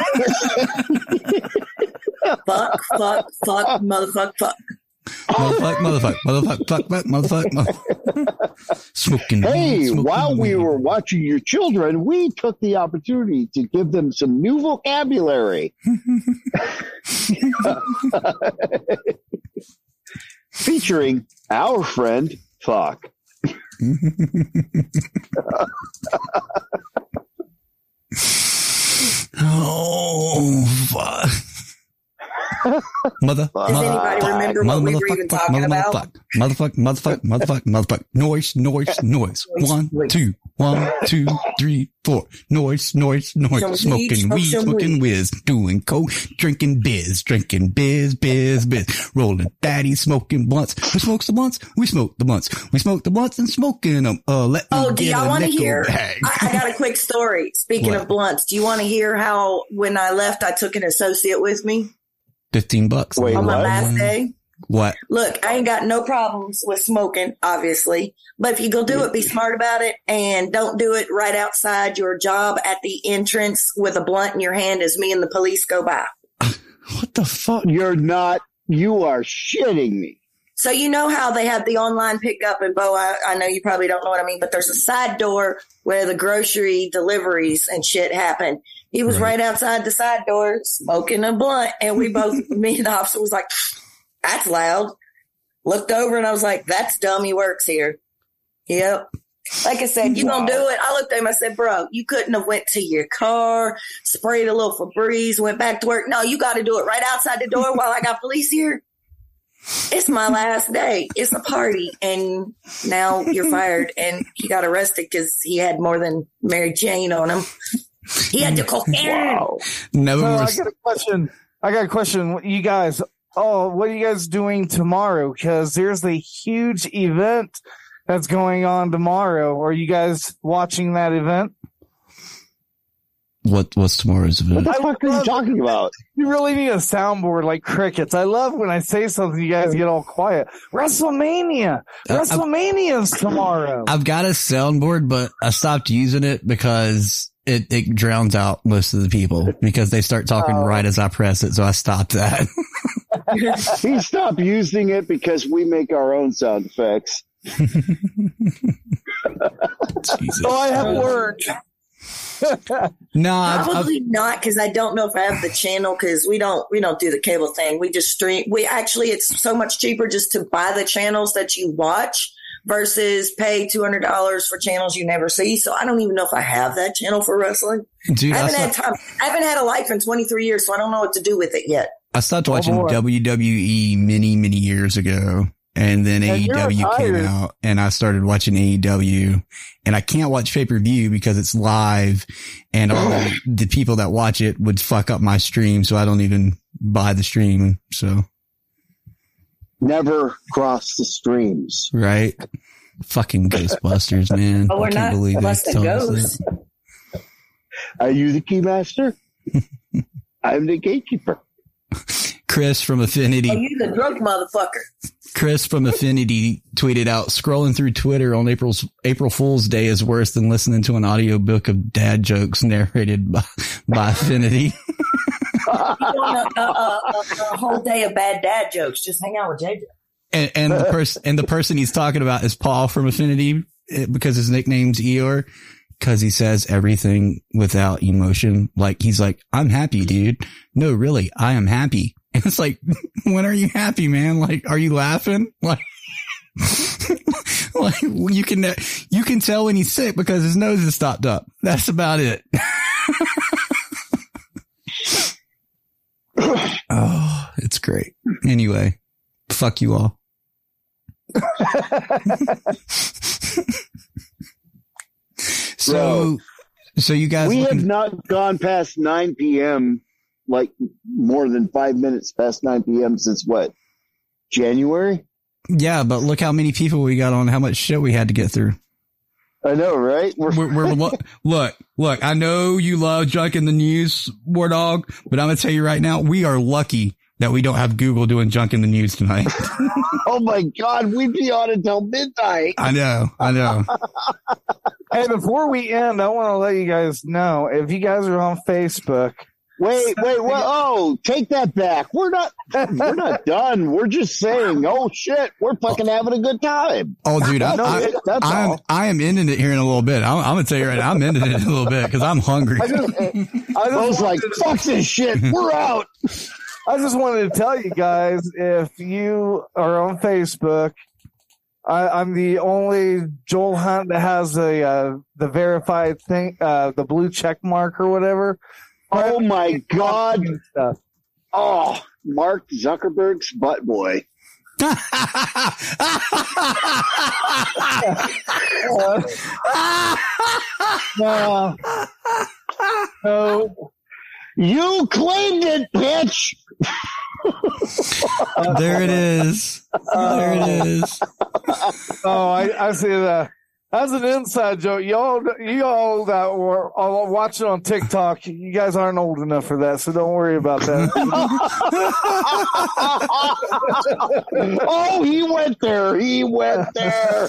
Fuck, fuck, fuck, motherfuck, fuck. Motherfuck, motherfuck, motherfuck, fuck, fuck, motherfuck, motherfuck. Smoking. Hey, smoking while we weed. were watching your children, we took the opportunity to give them some new vocabulary. Featuring our friend, fuck. Oh, fuck. Mother, Does anybody remember what we were even talking about? Motherfuck, motherfuck, motherfuck, motherfuck, noise, noise, noise. One, two, one, two, three, four. Noise, noise, noise. Smoking weed, smoking whiz, doing coke, drinking biz, drinking biz, biz, biz. Rolling daddy, smoking blunts. Who smokes the blunts? We smoke the blunts. We smoke the blunts and smoking them. Uh, let me Oh, do get y'all a want to nickel hear? bag. I, I got a quick story. Speaking What? of blunts, do you want to hear how when I left, I took an associate with me Fifteen bucks. Wait, on my what? last day? What? Look, I ain't got no problems with smoking, obviously. But if you go do it, be smart about it and don't do it right outside your job at the entrance with a blunt in your hand as me and the police go by. What the fuck? You're not, you are shitting me. So you know how they have the online pickup and Bo, I, I know you probably don't know what I mean, but there's a side door where the grocery deliveries and shit happen. He was right, right outside the side door smoking a blunt, and we both, me and the officer was like, that's loud. Looked over and I was like, that's dumb. He works here. Yep. Like I said, you wow. gonna do it? I looked at him. I said, bro, you couldn't have went to your car, sprayed a little Febreze, went back to work. No, you got to do it right outside the door while I got police here. It's my last day. It's a party. And now you're fired. And he got arrested because he had more than Mary Jane on him. He had to cocaine. Wow. Never so more. I got a question. I got a question. You guys, oh, what are you guys doing tomorrow? Because there's a huge event that's going on tomorrow. Are you guys watching that event? What What's tomorrow's event? What the fuck are you talking about? You really need a soundboard like crickets. I love when I say something, you guys get all quiet. WrestleMania. Uh, WrestleMania's tomorrow. I've got a soundboard, but I stopped using it because it, it drowns out most of the people because they start talking uh, right as I press it. So I stopped that. He stopped using it because we make our own sound effects. Jesus. So I have learned. No, I've, probably I've, not because I don't know if I have the channel because we don't we don't do the cable thing. We just stream. We actually it's so much cheaper just to buy the channels that you watch versus pay two hundred dollars for channels you never see. So I don't even know if I have that channel for wrestling. Dude, I haven't I had stopped, time. I haven't had a life in twenty-three years, so I don't know what to do with it yet. I stopped watching oh W W E many many years ago. And then And A E W you're came tired. out and I started watching A E W, and I can't watch pay-per-view because it's live and all the people that watch it would fuck up my stream. So I don't even buy the stream. So Never cross the streams. right. Fucking Ghostbusters, man. Oh, we're I can't not believe they busting told us ghosts. that. Are you the key master? I'm the gatekeeper. Chris from Affinity. Oh, you the drunk motherfucker. Chris from Affinity tweeted out, scrolling through Twitter on April's April Fool's Day is worse than listening to an audiobook of dad jokes narrated by, by Affinity. You want a, a, a, a whole day of bad dad jokes? Just hang out with J J. And, and the person, and the person he's talking about is Paul from Affinity, eh, because his nickname's Eeyore, because he says everything without emotion. Like, he's like, I'm happy, dude. No, really, I am happy. And it's like, when are you happy, man? Like, are you laughing? Like, like you can, you can tell when he's sick because his nose is stopped up. That's about it. Oh, it's great. Anyway, fuck you all. So, so you guys, we looking- have not gone past nine p.m. like more than five minutes past nine p.m. since what? January? Yeah, but look how many people we got on, how much shit we had to get through. I know, right? We're, we're, we're lo- look, look, I know you love junk in the news, War Dog, but I'm going to tell you right now, we are lucky that we don't have Google doing junk in the news tonight. Oh my God, we'd be on until midnight. I know, I know. Hey, before we end, I want to let you guys know, if you guys are on Facebook. Wait, wait, wait. Oh, take that back. We're not, we're not done. We're just saying, oh shit, we're fucking having a good time. Oh, dude, I, That's I, it. That's I'm, all. I am ending it here in a little bit. I'm, I'm going to tell you right now, I'm ending it in a little bit because I'm hungry. I just, I just I was like, wanted- fuck this shit. We're out. I just wanted to tell you guys, if you are on Facebook, I, I'm the only Joel Hunt that has the uh, the verified thing, uh, the blue check mark or whatever. Oh my God. Oh, Mark Zuckerberg's butt boy. No. No. You claimed it, bitch. There it is. There it is. Oh, I, I see that. That's an inside joke. Y'all, you all that were are watching on TikTok, you guys aren't old enough for that, so don't worry about that. Oh, he went there. He went there.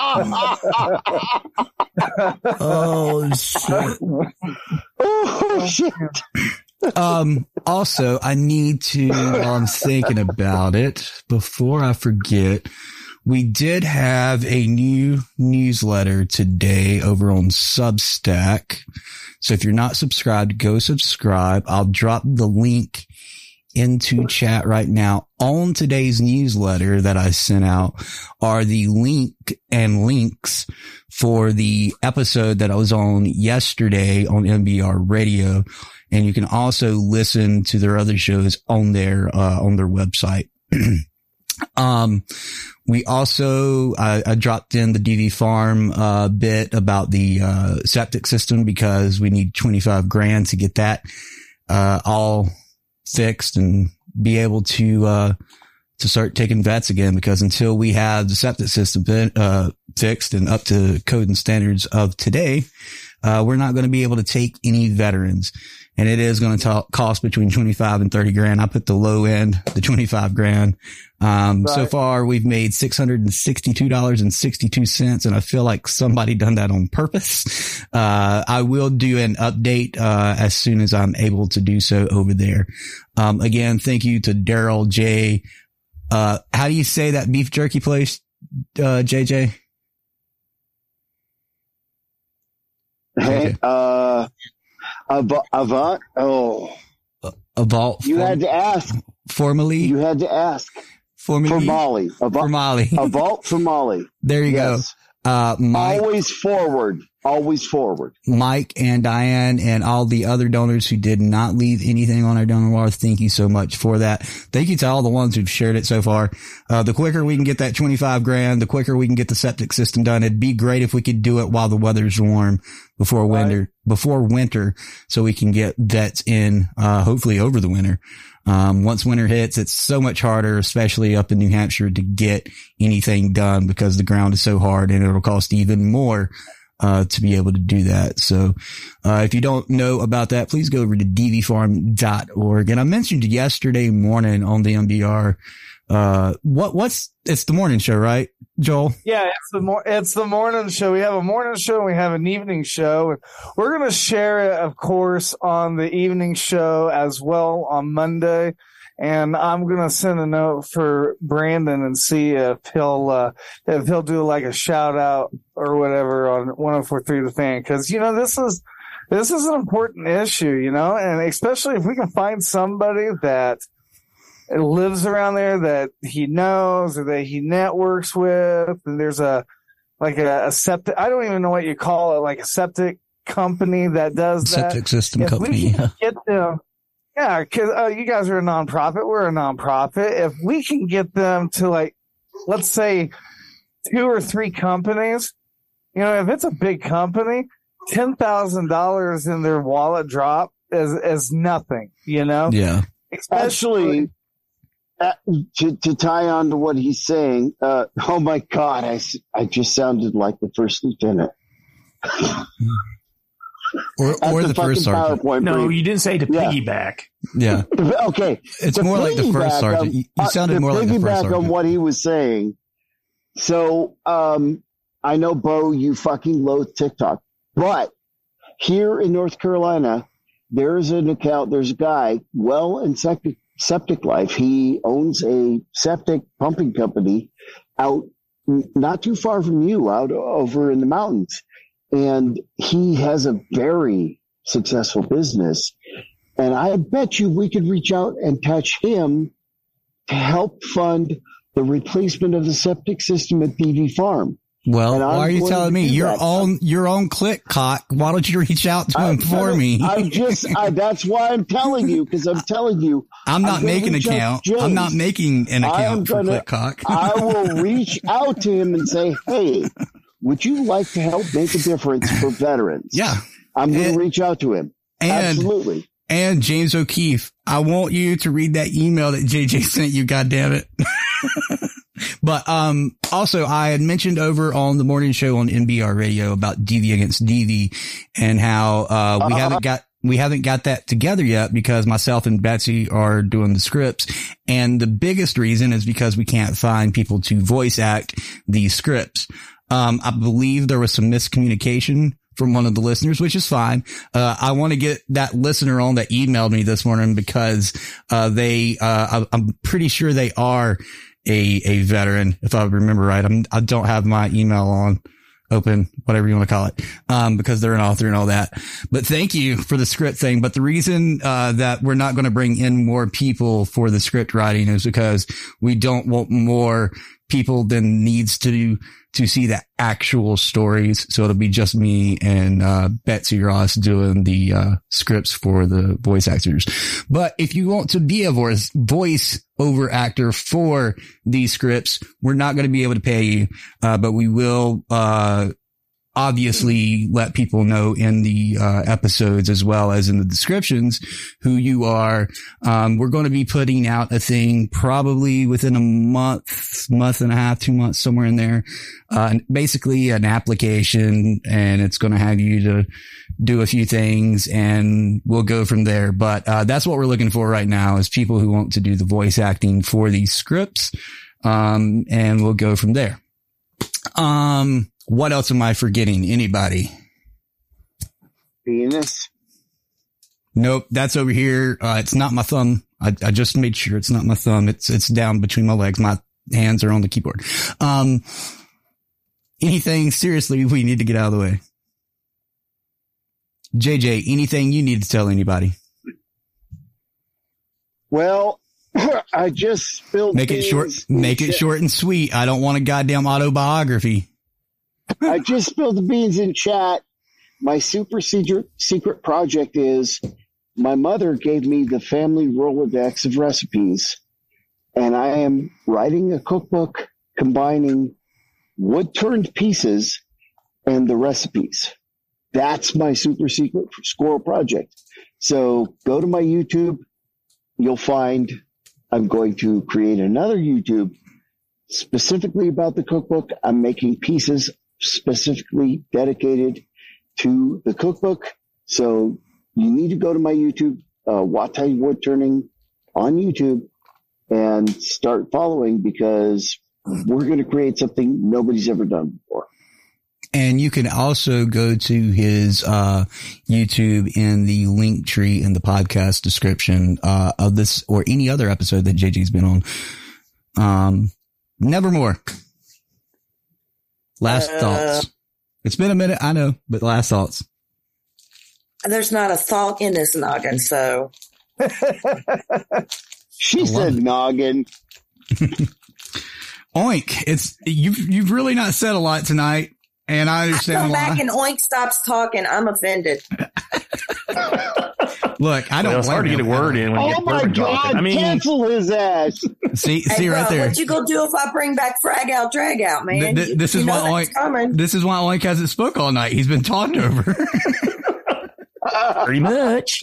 Oh, shit. Oh, shit. Um, also, I need to, while I'm thinking about it, before I forget, we did have a new newsletter today over on Substack. So if you're not subscribed, go subscribe. I'll drop the link into chat right now. On today's newsletter that I sent out are the link and links for the episode that I was on yesterday on M B R Radio. And you can also listen to their other shows on their, uh, on their website. Um, we also, I, I dropped in the D V Farm, uh, bit about the, uh, septic system because we need twenty-five grand to get that, uh, all fixed and be able to, uh, to start taking vets again, because until we have the septic system, uh, fixed and up to code and standards of today, uh, we're not going to be able to take any veterans. And it is going to cost between twenty-five and thirty grand. I put the low end, the twenty-five grand. Um, right. So far we've made six hundred sixty-two dollars and sixty-two cents. And I feel like somebody done that on purpose. Uh, I will do an update, uh, as soon as I'm able to do so over there. Um, again, thank you to Daryl J. Uh, how do you say that beef jerky place, uh, J J? Hey, uh, Avant, Avant, oh, Avant. You had to ask. Formally, you had to ask. Formally, for Molly, Avant, for Molly, Avant for Molly. There you yes. go. Uh, my, always forward, always forward. Mike and Diane and all the other donors who did not leave anything on our donor wall. Thank you so much for that. Thank you to all the ones who've shared it so far. Uh, the quicker we can get that twenty-five grand, the quicker we can get the septic system done. It'd be great if we could do it while the weather's warm before winter, right. before winter, so we can get vets in, uh, hopefully over the winter. Um, once winter hits, it's so much harder, especially up in New Hampshire, to get anything done because the ground is so hard and it'll cost even more uh, to be able to do that. So, uh, if you don't know about that, please go over to d v farm dot org. And I mentioned yesterday morning on the M B R, uh, what, what's, it's the morning show, right, Joel? Yeah, it's the mor- it's the morning show. We have a morning show and we have an evening show. And we're going to share it, of course, on the evening show as well on Monday. And I'm going to send a note for Brandon and see if he'll, uh, if he'll do like a shout out or whatever on one oh four point three The Fan. Cause, you know, this is, this is an important issue, you know, and especially if we can find somebody that lives around there that he knows or that he networks with. And there's a, like a, a septic, I don't even know what you call it, like a septic company that does that. Septic system if company. We can get them, yeah, cause, uh, you guys are a nonprofit. We're a nonprofit. If we can get them to like, let's say two or three companies, you know, if it's a big company, ten thousand dollars in their wallet drop is, is nothing, you know? Yeah. Especially, uh, to, to tie on to what he's saying, uh, oh my God, I, I just sounded like the first lieutenant. Or, or the, the first sergeant. No, you didn't say to yeah. piggyback. Yeah. Okay. It's more like the first sergeant. You, you sounded uh, more like the first sergeant. On what he was saying. So, um, I know, Bo, you fucking loathe TikTok, but here in North Carolina, there's an account, there's a guy, well in septic, septic life. He owns a septic pumping company out not too far from you, out over in the mountains. And he has a very successful business. And I bet you we could reach out and touch him to help fund the replacement of the septic system at D V Farm. Well, why are you telling me your own, your own click cock? Why don't you reach out to him for I, me? I just, I, that's why I'm telling you, because I'm telling you. I'm not I'm making an account. I'm not making an account for click cock. I will reach out to him and say, hey, would you like to help make a difference for veterans? Yeah. I'm going to reach out to him. And, Absolutely. And James O'Keefe, I want you to read that email that J J sent you, goddammit. But, um, also I had mentioned over on the morning show on N B R radio about D V against D V and how, uh, we uh-huh. haven't got, we haven't got that together yet because myself and Betsy are doing the scripts. And the biggest reason is because we can't find people to voice act these scripts. Um, I believe there was some miscommunication from one of the listeners, which is fine. Uh, I want to get that listener on that emailed me this morning because, uh, they, uh, I'm pretty sure they are a, a veteran, if I remember right. I'm, I don't have my email on open, whatever you want to call it, um, because they're an author and all that. But thank you for the script thing. But the reason, uh, that we're not going to bring in more people for the script writing is because we don't want more people than needs to, to see the actual stories. So it'll be just me and, uh, Betsy Ross doing the, uh, scripts for the voice actors. But if you want to be a voice, voice over actor for these scripts, we're not going to be able to pay you. Uh, but we will, uh, obviously let people know in the uh, episodes as well as in the descriptions who you are. Um, we're going to be putting out a thing probably within a month, month and a half, two months, somewhere in there. Uh, basically an application, and it's going to have you to do a few things and we'll go from there. But, uh, that's what we're looking for right now is people who want to do the voice acting for these scripts. Um, and we'll go from there. Um, What else am I forgetting? Anybody? Penis. Nope. That's over here. Uh, it's not my thumb. I, I just made sure it's not my thumb. It's, it's down between my legs. My hands are on the keyboard. Um, anything seriously we need to get out of the way? J J, anything you need to tell anybody? Well, I just spilled. Make it short. Make it short and sweet. I don't want a goddamn autobiography. I just spilled the beans in chat. my super secret, secret project is my mother gave me the family Rolodex of recipes, and I am writing a cookbook combining wood-turned pieces and the recipes. That's my super secret squirrel project. So go to my YouTube. You'll find I'm going to create another YouTube specifically about the cookbook. I'm making pieces specifically dedicated to the cookbook. So you need to go to my YouTube, uh, Watai Wood Turning on YouTube, and start following, because we're going to create something nobody's ever done before. And you can also go to his uh, YouTube in the link tree in the podcast description uh, of this or any other episode that J J's been on. Um, Nevermore. Last uh, thoughts. It's been a minute, I know, but last thoughts. There's not a thought in this noggin, so. She said it. noggin. Oink. It's you've you've really not said a lot tonight. And I understand I come why. back and Oink stops talking. I'm offended. Look, I don't. Well, it's hard to get a word in when you Oh get my bourbon God! talking. I mean, Cancel his ass. See, Hey, see bro, right there. What you gonna do if I bring back Frag Out, Drag Out, man? Th- th- this you is know why that's Oink. coming. This is why Oink hasn't spoke all night. He's been talking over. pretty much.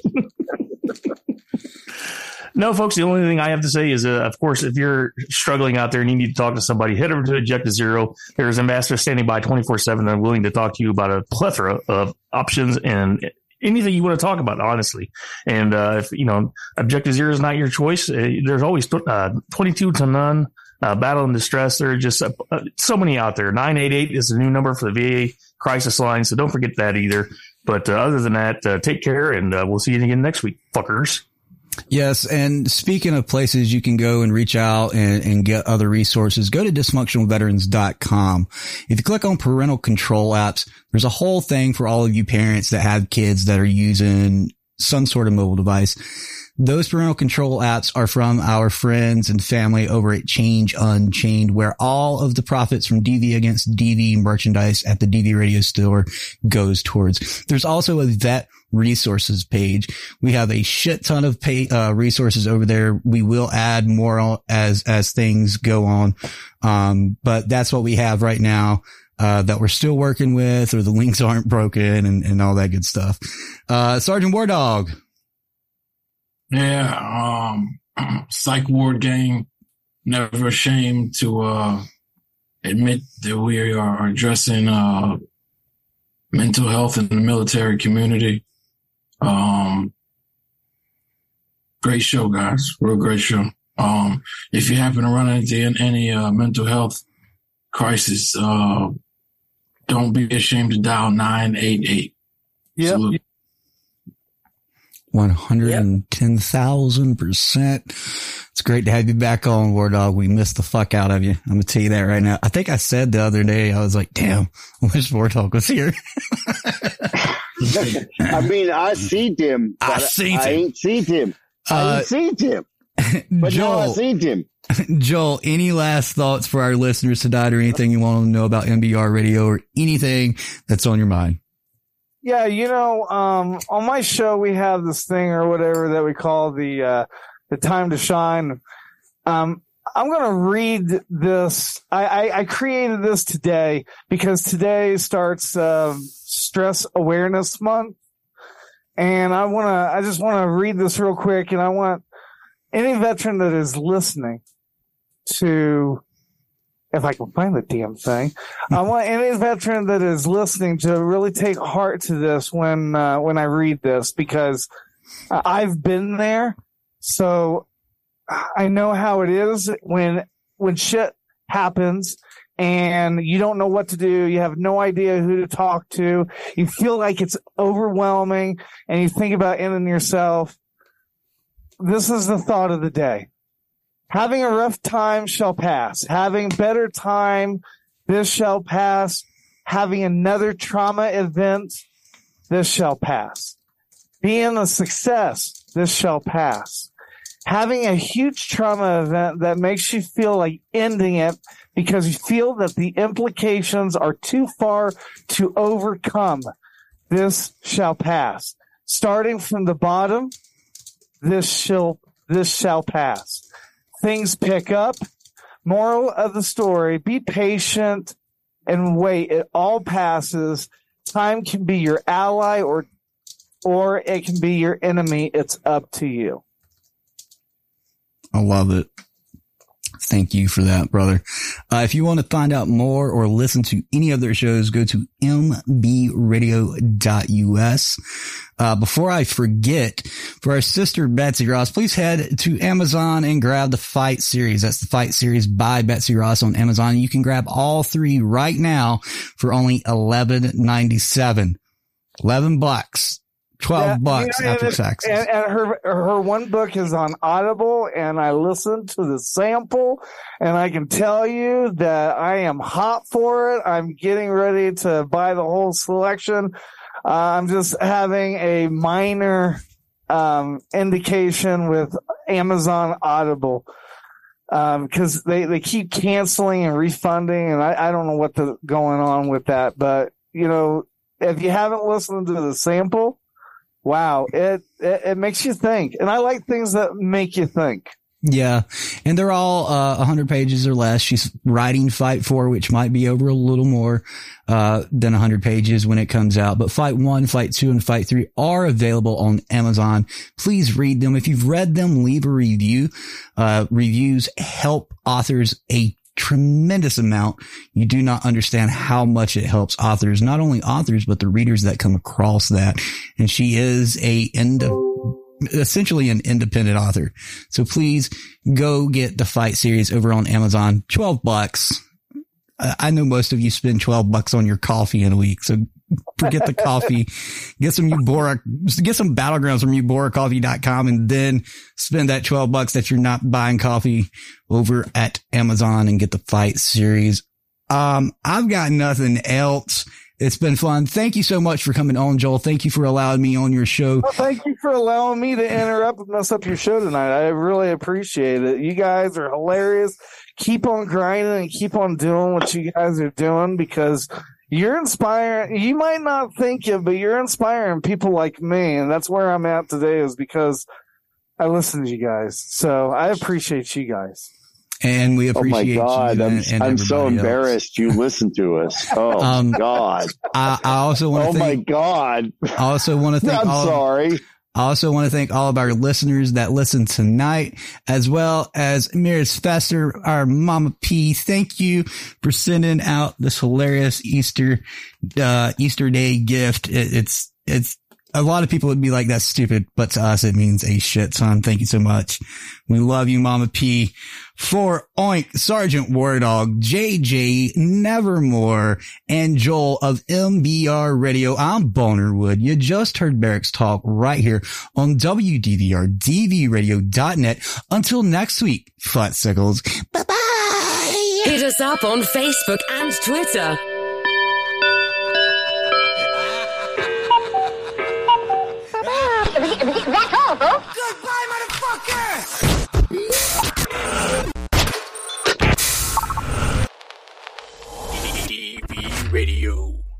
No, folks, the only thing I have to say is, uh, of course, if you're struggling out there and you need to talk to somebody, head over to Eject to Zero. There's ambassadors standing by twenty-four seven that are willing to talk to you about a plethora of options and anything you want to talk about, honestly. And uh, if, you know, Objective Zero is not your choice, uh, there's always uh, twenty-two to none, uh, Battle and Distress. There are just uh, so many out there. nine eight eight is the new number for the V A crisis line, so don't forget that either. But uh, other than that, uh, take care, and uh, we'll see you again next week, fuckers. Yes, and speaking of places you can go and reach out and, and get other resources, go to dysfunctional veterans dot com. If you click on parental control apps, there's a whole thing for all of you parents that have kids that are using some sort of mobile device. Those parental control apps are from our friends and family over at Change Unchained, where all of the profits from D V Against D V merchandise at the D V Radio store goes towards. There's also a vet resources page. We have a shit ton of pay, uh, resources over there. We will add more as, as things go on. Um, but that's what we have right now, uh, that we're still working with, or the links aren't broken and, and all that good stuff. Uh, Sergeant War Dog. Yeah. Um, Psych Ward Gang, never ashamed to, uh, admit that we are addressing, uh, mental health in the military community. Um, great show, guys. Real great show. Um, if you happen to run into any, uh, mental health crisis, uh, don't be ashamed to dial nine eight eight. Yep. Salute. one hundred ten thousand percent. It's great to have you back on, War Dog. We missed the fuck out of you. I'm going to tell you that right now. I think I said the other day, I was like, damn, I wish War Dog was here. I mean, I seen him. I but seen I him. ain't seen him. I Uh, ain't seen him. But now I Joel, seen him. Joel, any last thoughts for our listeners tonight, or anything you want to know about M B R Radio, or anything that's on your mind? Yeah, you know, um, on my show, we have this thing or whatever that we call the, uh, the time to shine. Um, I'm going to read this. I, I, I created this today because today starts, uh, Stress Awareness Month. And I want to, I just want to read this real quick, and I want any veteran that is listening to, if I can find the damn thing, I want any veteran that is listening to really take heart to this when, uh, when I read this, because I've been there. So I know how it is when, when shit happens and you don't know what to do. You have no idea who to talk to. You feel like it's overwhelming and you think about ending yourself. This is the thought of the day. Having a rough time shall pass. Having better time, this shall pass. Having another trauma event, this shall pass. Being a success, this shall pass. Having a huge trauma event that makes you feel like ending it because you feel that the implications are too far to overcome, this shall pass. Starting from the bottom, this shall, this shall pass. Things pick up. Moral of the story, be patient and wait. It all passes. Time can be your ally or, or it can be your enemy. It's up to you. I love it. Thank you for that, brother. Uh, if you want to find out more or listen to any of their shows, go to m b radio dot u s. Uh, before I forget, for our sister Betsy Ross, please head to Amazon and grab the Fight series. That's the Fight series by Betsy Ross on Amazon. You can grab all three right now for only eleven ninety-seven. eleven bucks. twelve yeah, bucks you know, after and, taxes. And, and her, her one book is on Audible, and I listened to the sample, and I can tell you that I am hot for it. I'm getting ready to buy the whole selection. Uh, I'm just having a minor, um, indication with Amazon Audible. Um, cause they, they keep canceling and refunding, and I, I don't know what's going on with that, but you know, if you haven't listened to the sample, wow, it, it, it makes you think. And I like things that make you think. Yeah. And they're all, uh, a hundred pages or less. She's writing Fight four, which might be over a little more, uh, than a hundred pages when it comes out. But Fight one, Fight two, and Fight three are available on Amazon. Please read them. If you've read them, leave a review. Uh, reviews help authors a tremendous amount. You do not understand how much it helps authors, not only authors, but the readers that come across that. And she is a end essentially an independent author. So please go get the Fight series over on Amazon. twelve bucks. I know most of you spend twelve bucks on your coffee in a week. So forget the coffee, get some Eubora, get some Battlegrounds from Eubora Coffee dot com, and then spend that twelve bucks that you're not buying coffee over at Amazon and get the Fight series. Um, I've got nothing else. It's been fun. Thank you so much for coming on, Joel. Thank you for allowing me on your show. Well, thank you for allowing me to interrupt and mess up your show tonight. I really appreciate it. You guys are hilarious. Keep on grinding and keep on doing what you guys are doing, because you're inspiring. You might not think it, but you're inspiring people like me. And that's where I'm at today, is because I listen to you guys. So I appreciate you guys. And we appreciate oh my God, you. I'm, And, and I'm so embarrassed else. you listen to us. Oh, um, God. I, I also want to Oh, thank, my God. I also want to thank I'm all sorry. Of, I also want to thank all of our listeners that listen tonight, as well as Miris Fester, our Mama P. Thank you for sending out this hilarious Easter, uh, Easter Day gift. It, it's, it's, a lot of people would be like, that's stupid, but to us, it means a shit ton. Thank you so much. We love you, Mama P. For Oink, Sergeant War Dog, J J, Nevermore, and Joel of M B R Radio, I'm Bonerwood. You just heard Barracks Talk right here on W D V R, D V radio dot net. Until next week, Futsickles. Bye-bye. Hit us up on Facebook and Twitter. That's all, folks. Goodbye, motherfucker! D V Radio.